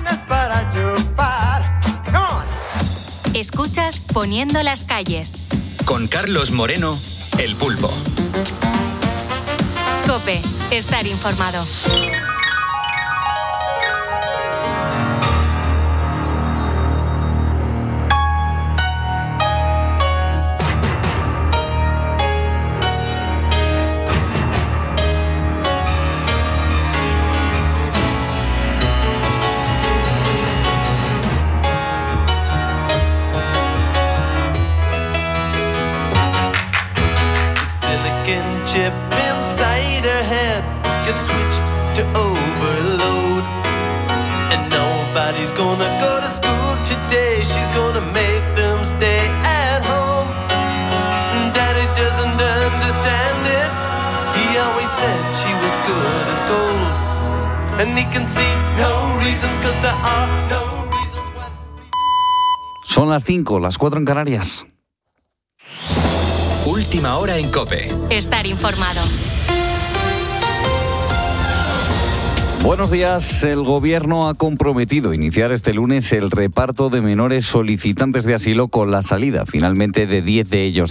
Escuchas Poniendo las calles. Con Carlos Moreno, El Pulpo. COPE. Estar informado. chip inside her head gets switched to overload. And nobody's gonna go to school today. She's gonna make them stay at home. Daddy doesn't understand it. He always said she was good as gold. And he can see no reasons, cause there are no reasons why. Son las cinco, las cuatro en Canarias. Última hora en COPE. Estar informado. Buenos días. El Gobierno ha comprometido iniciar este lunes el reparto de menores solicitantes de asilo con la salida finalmente de diez de ellos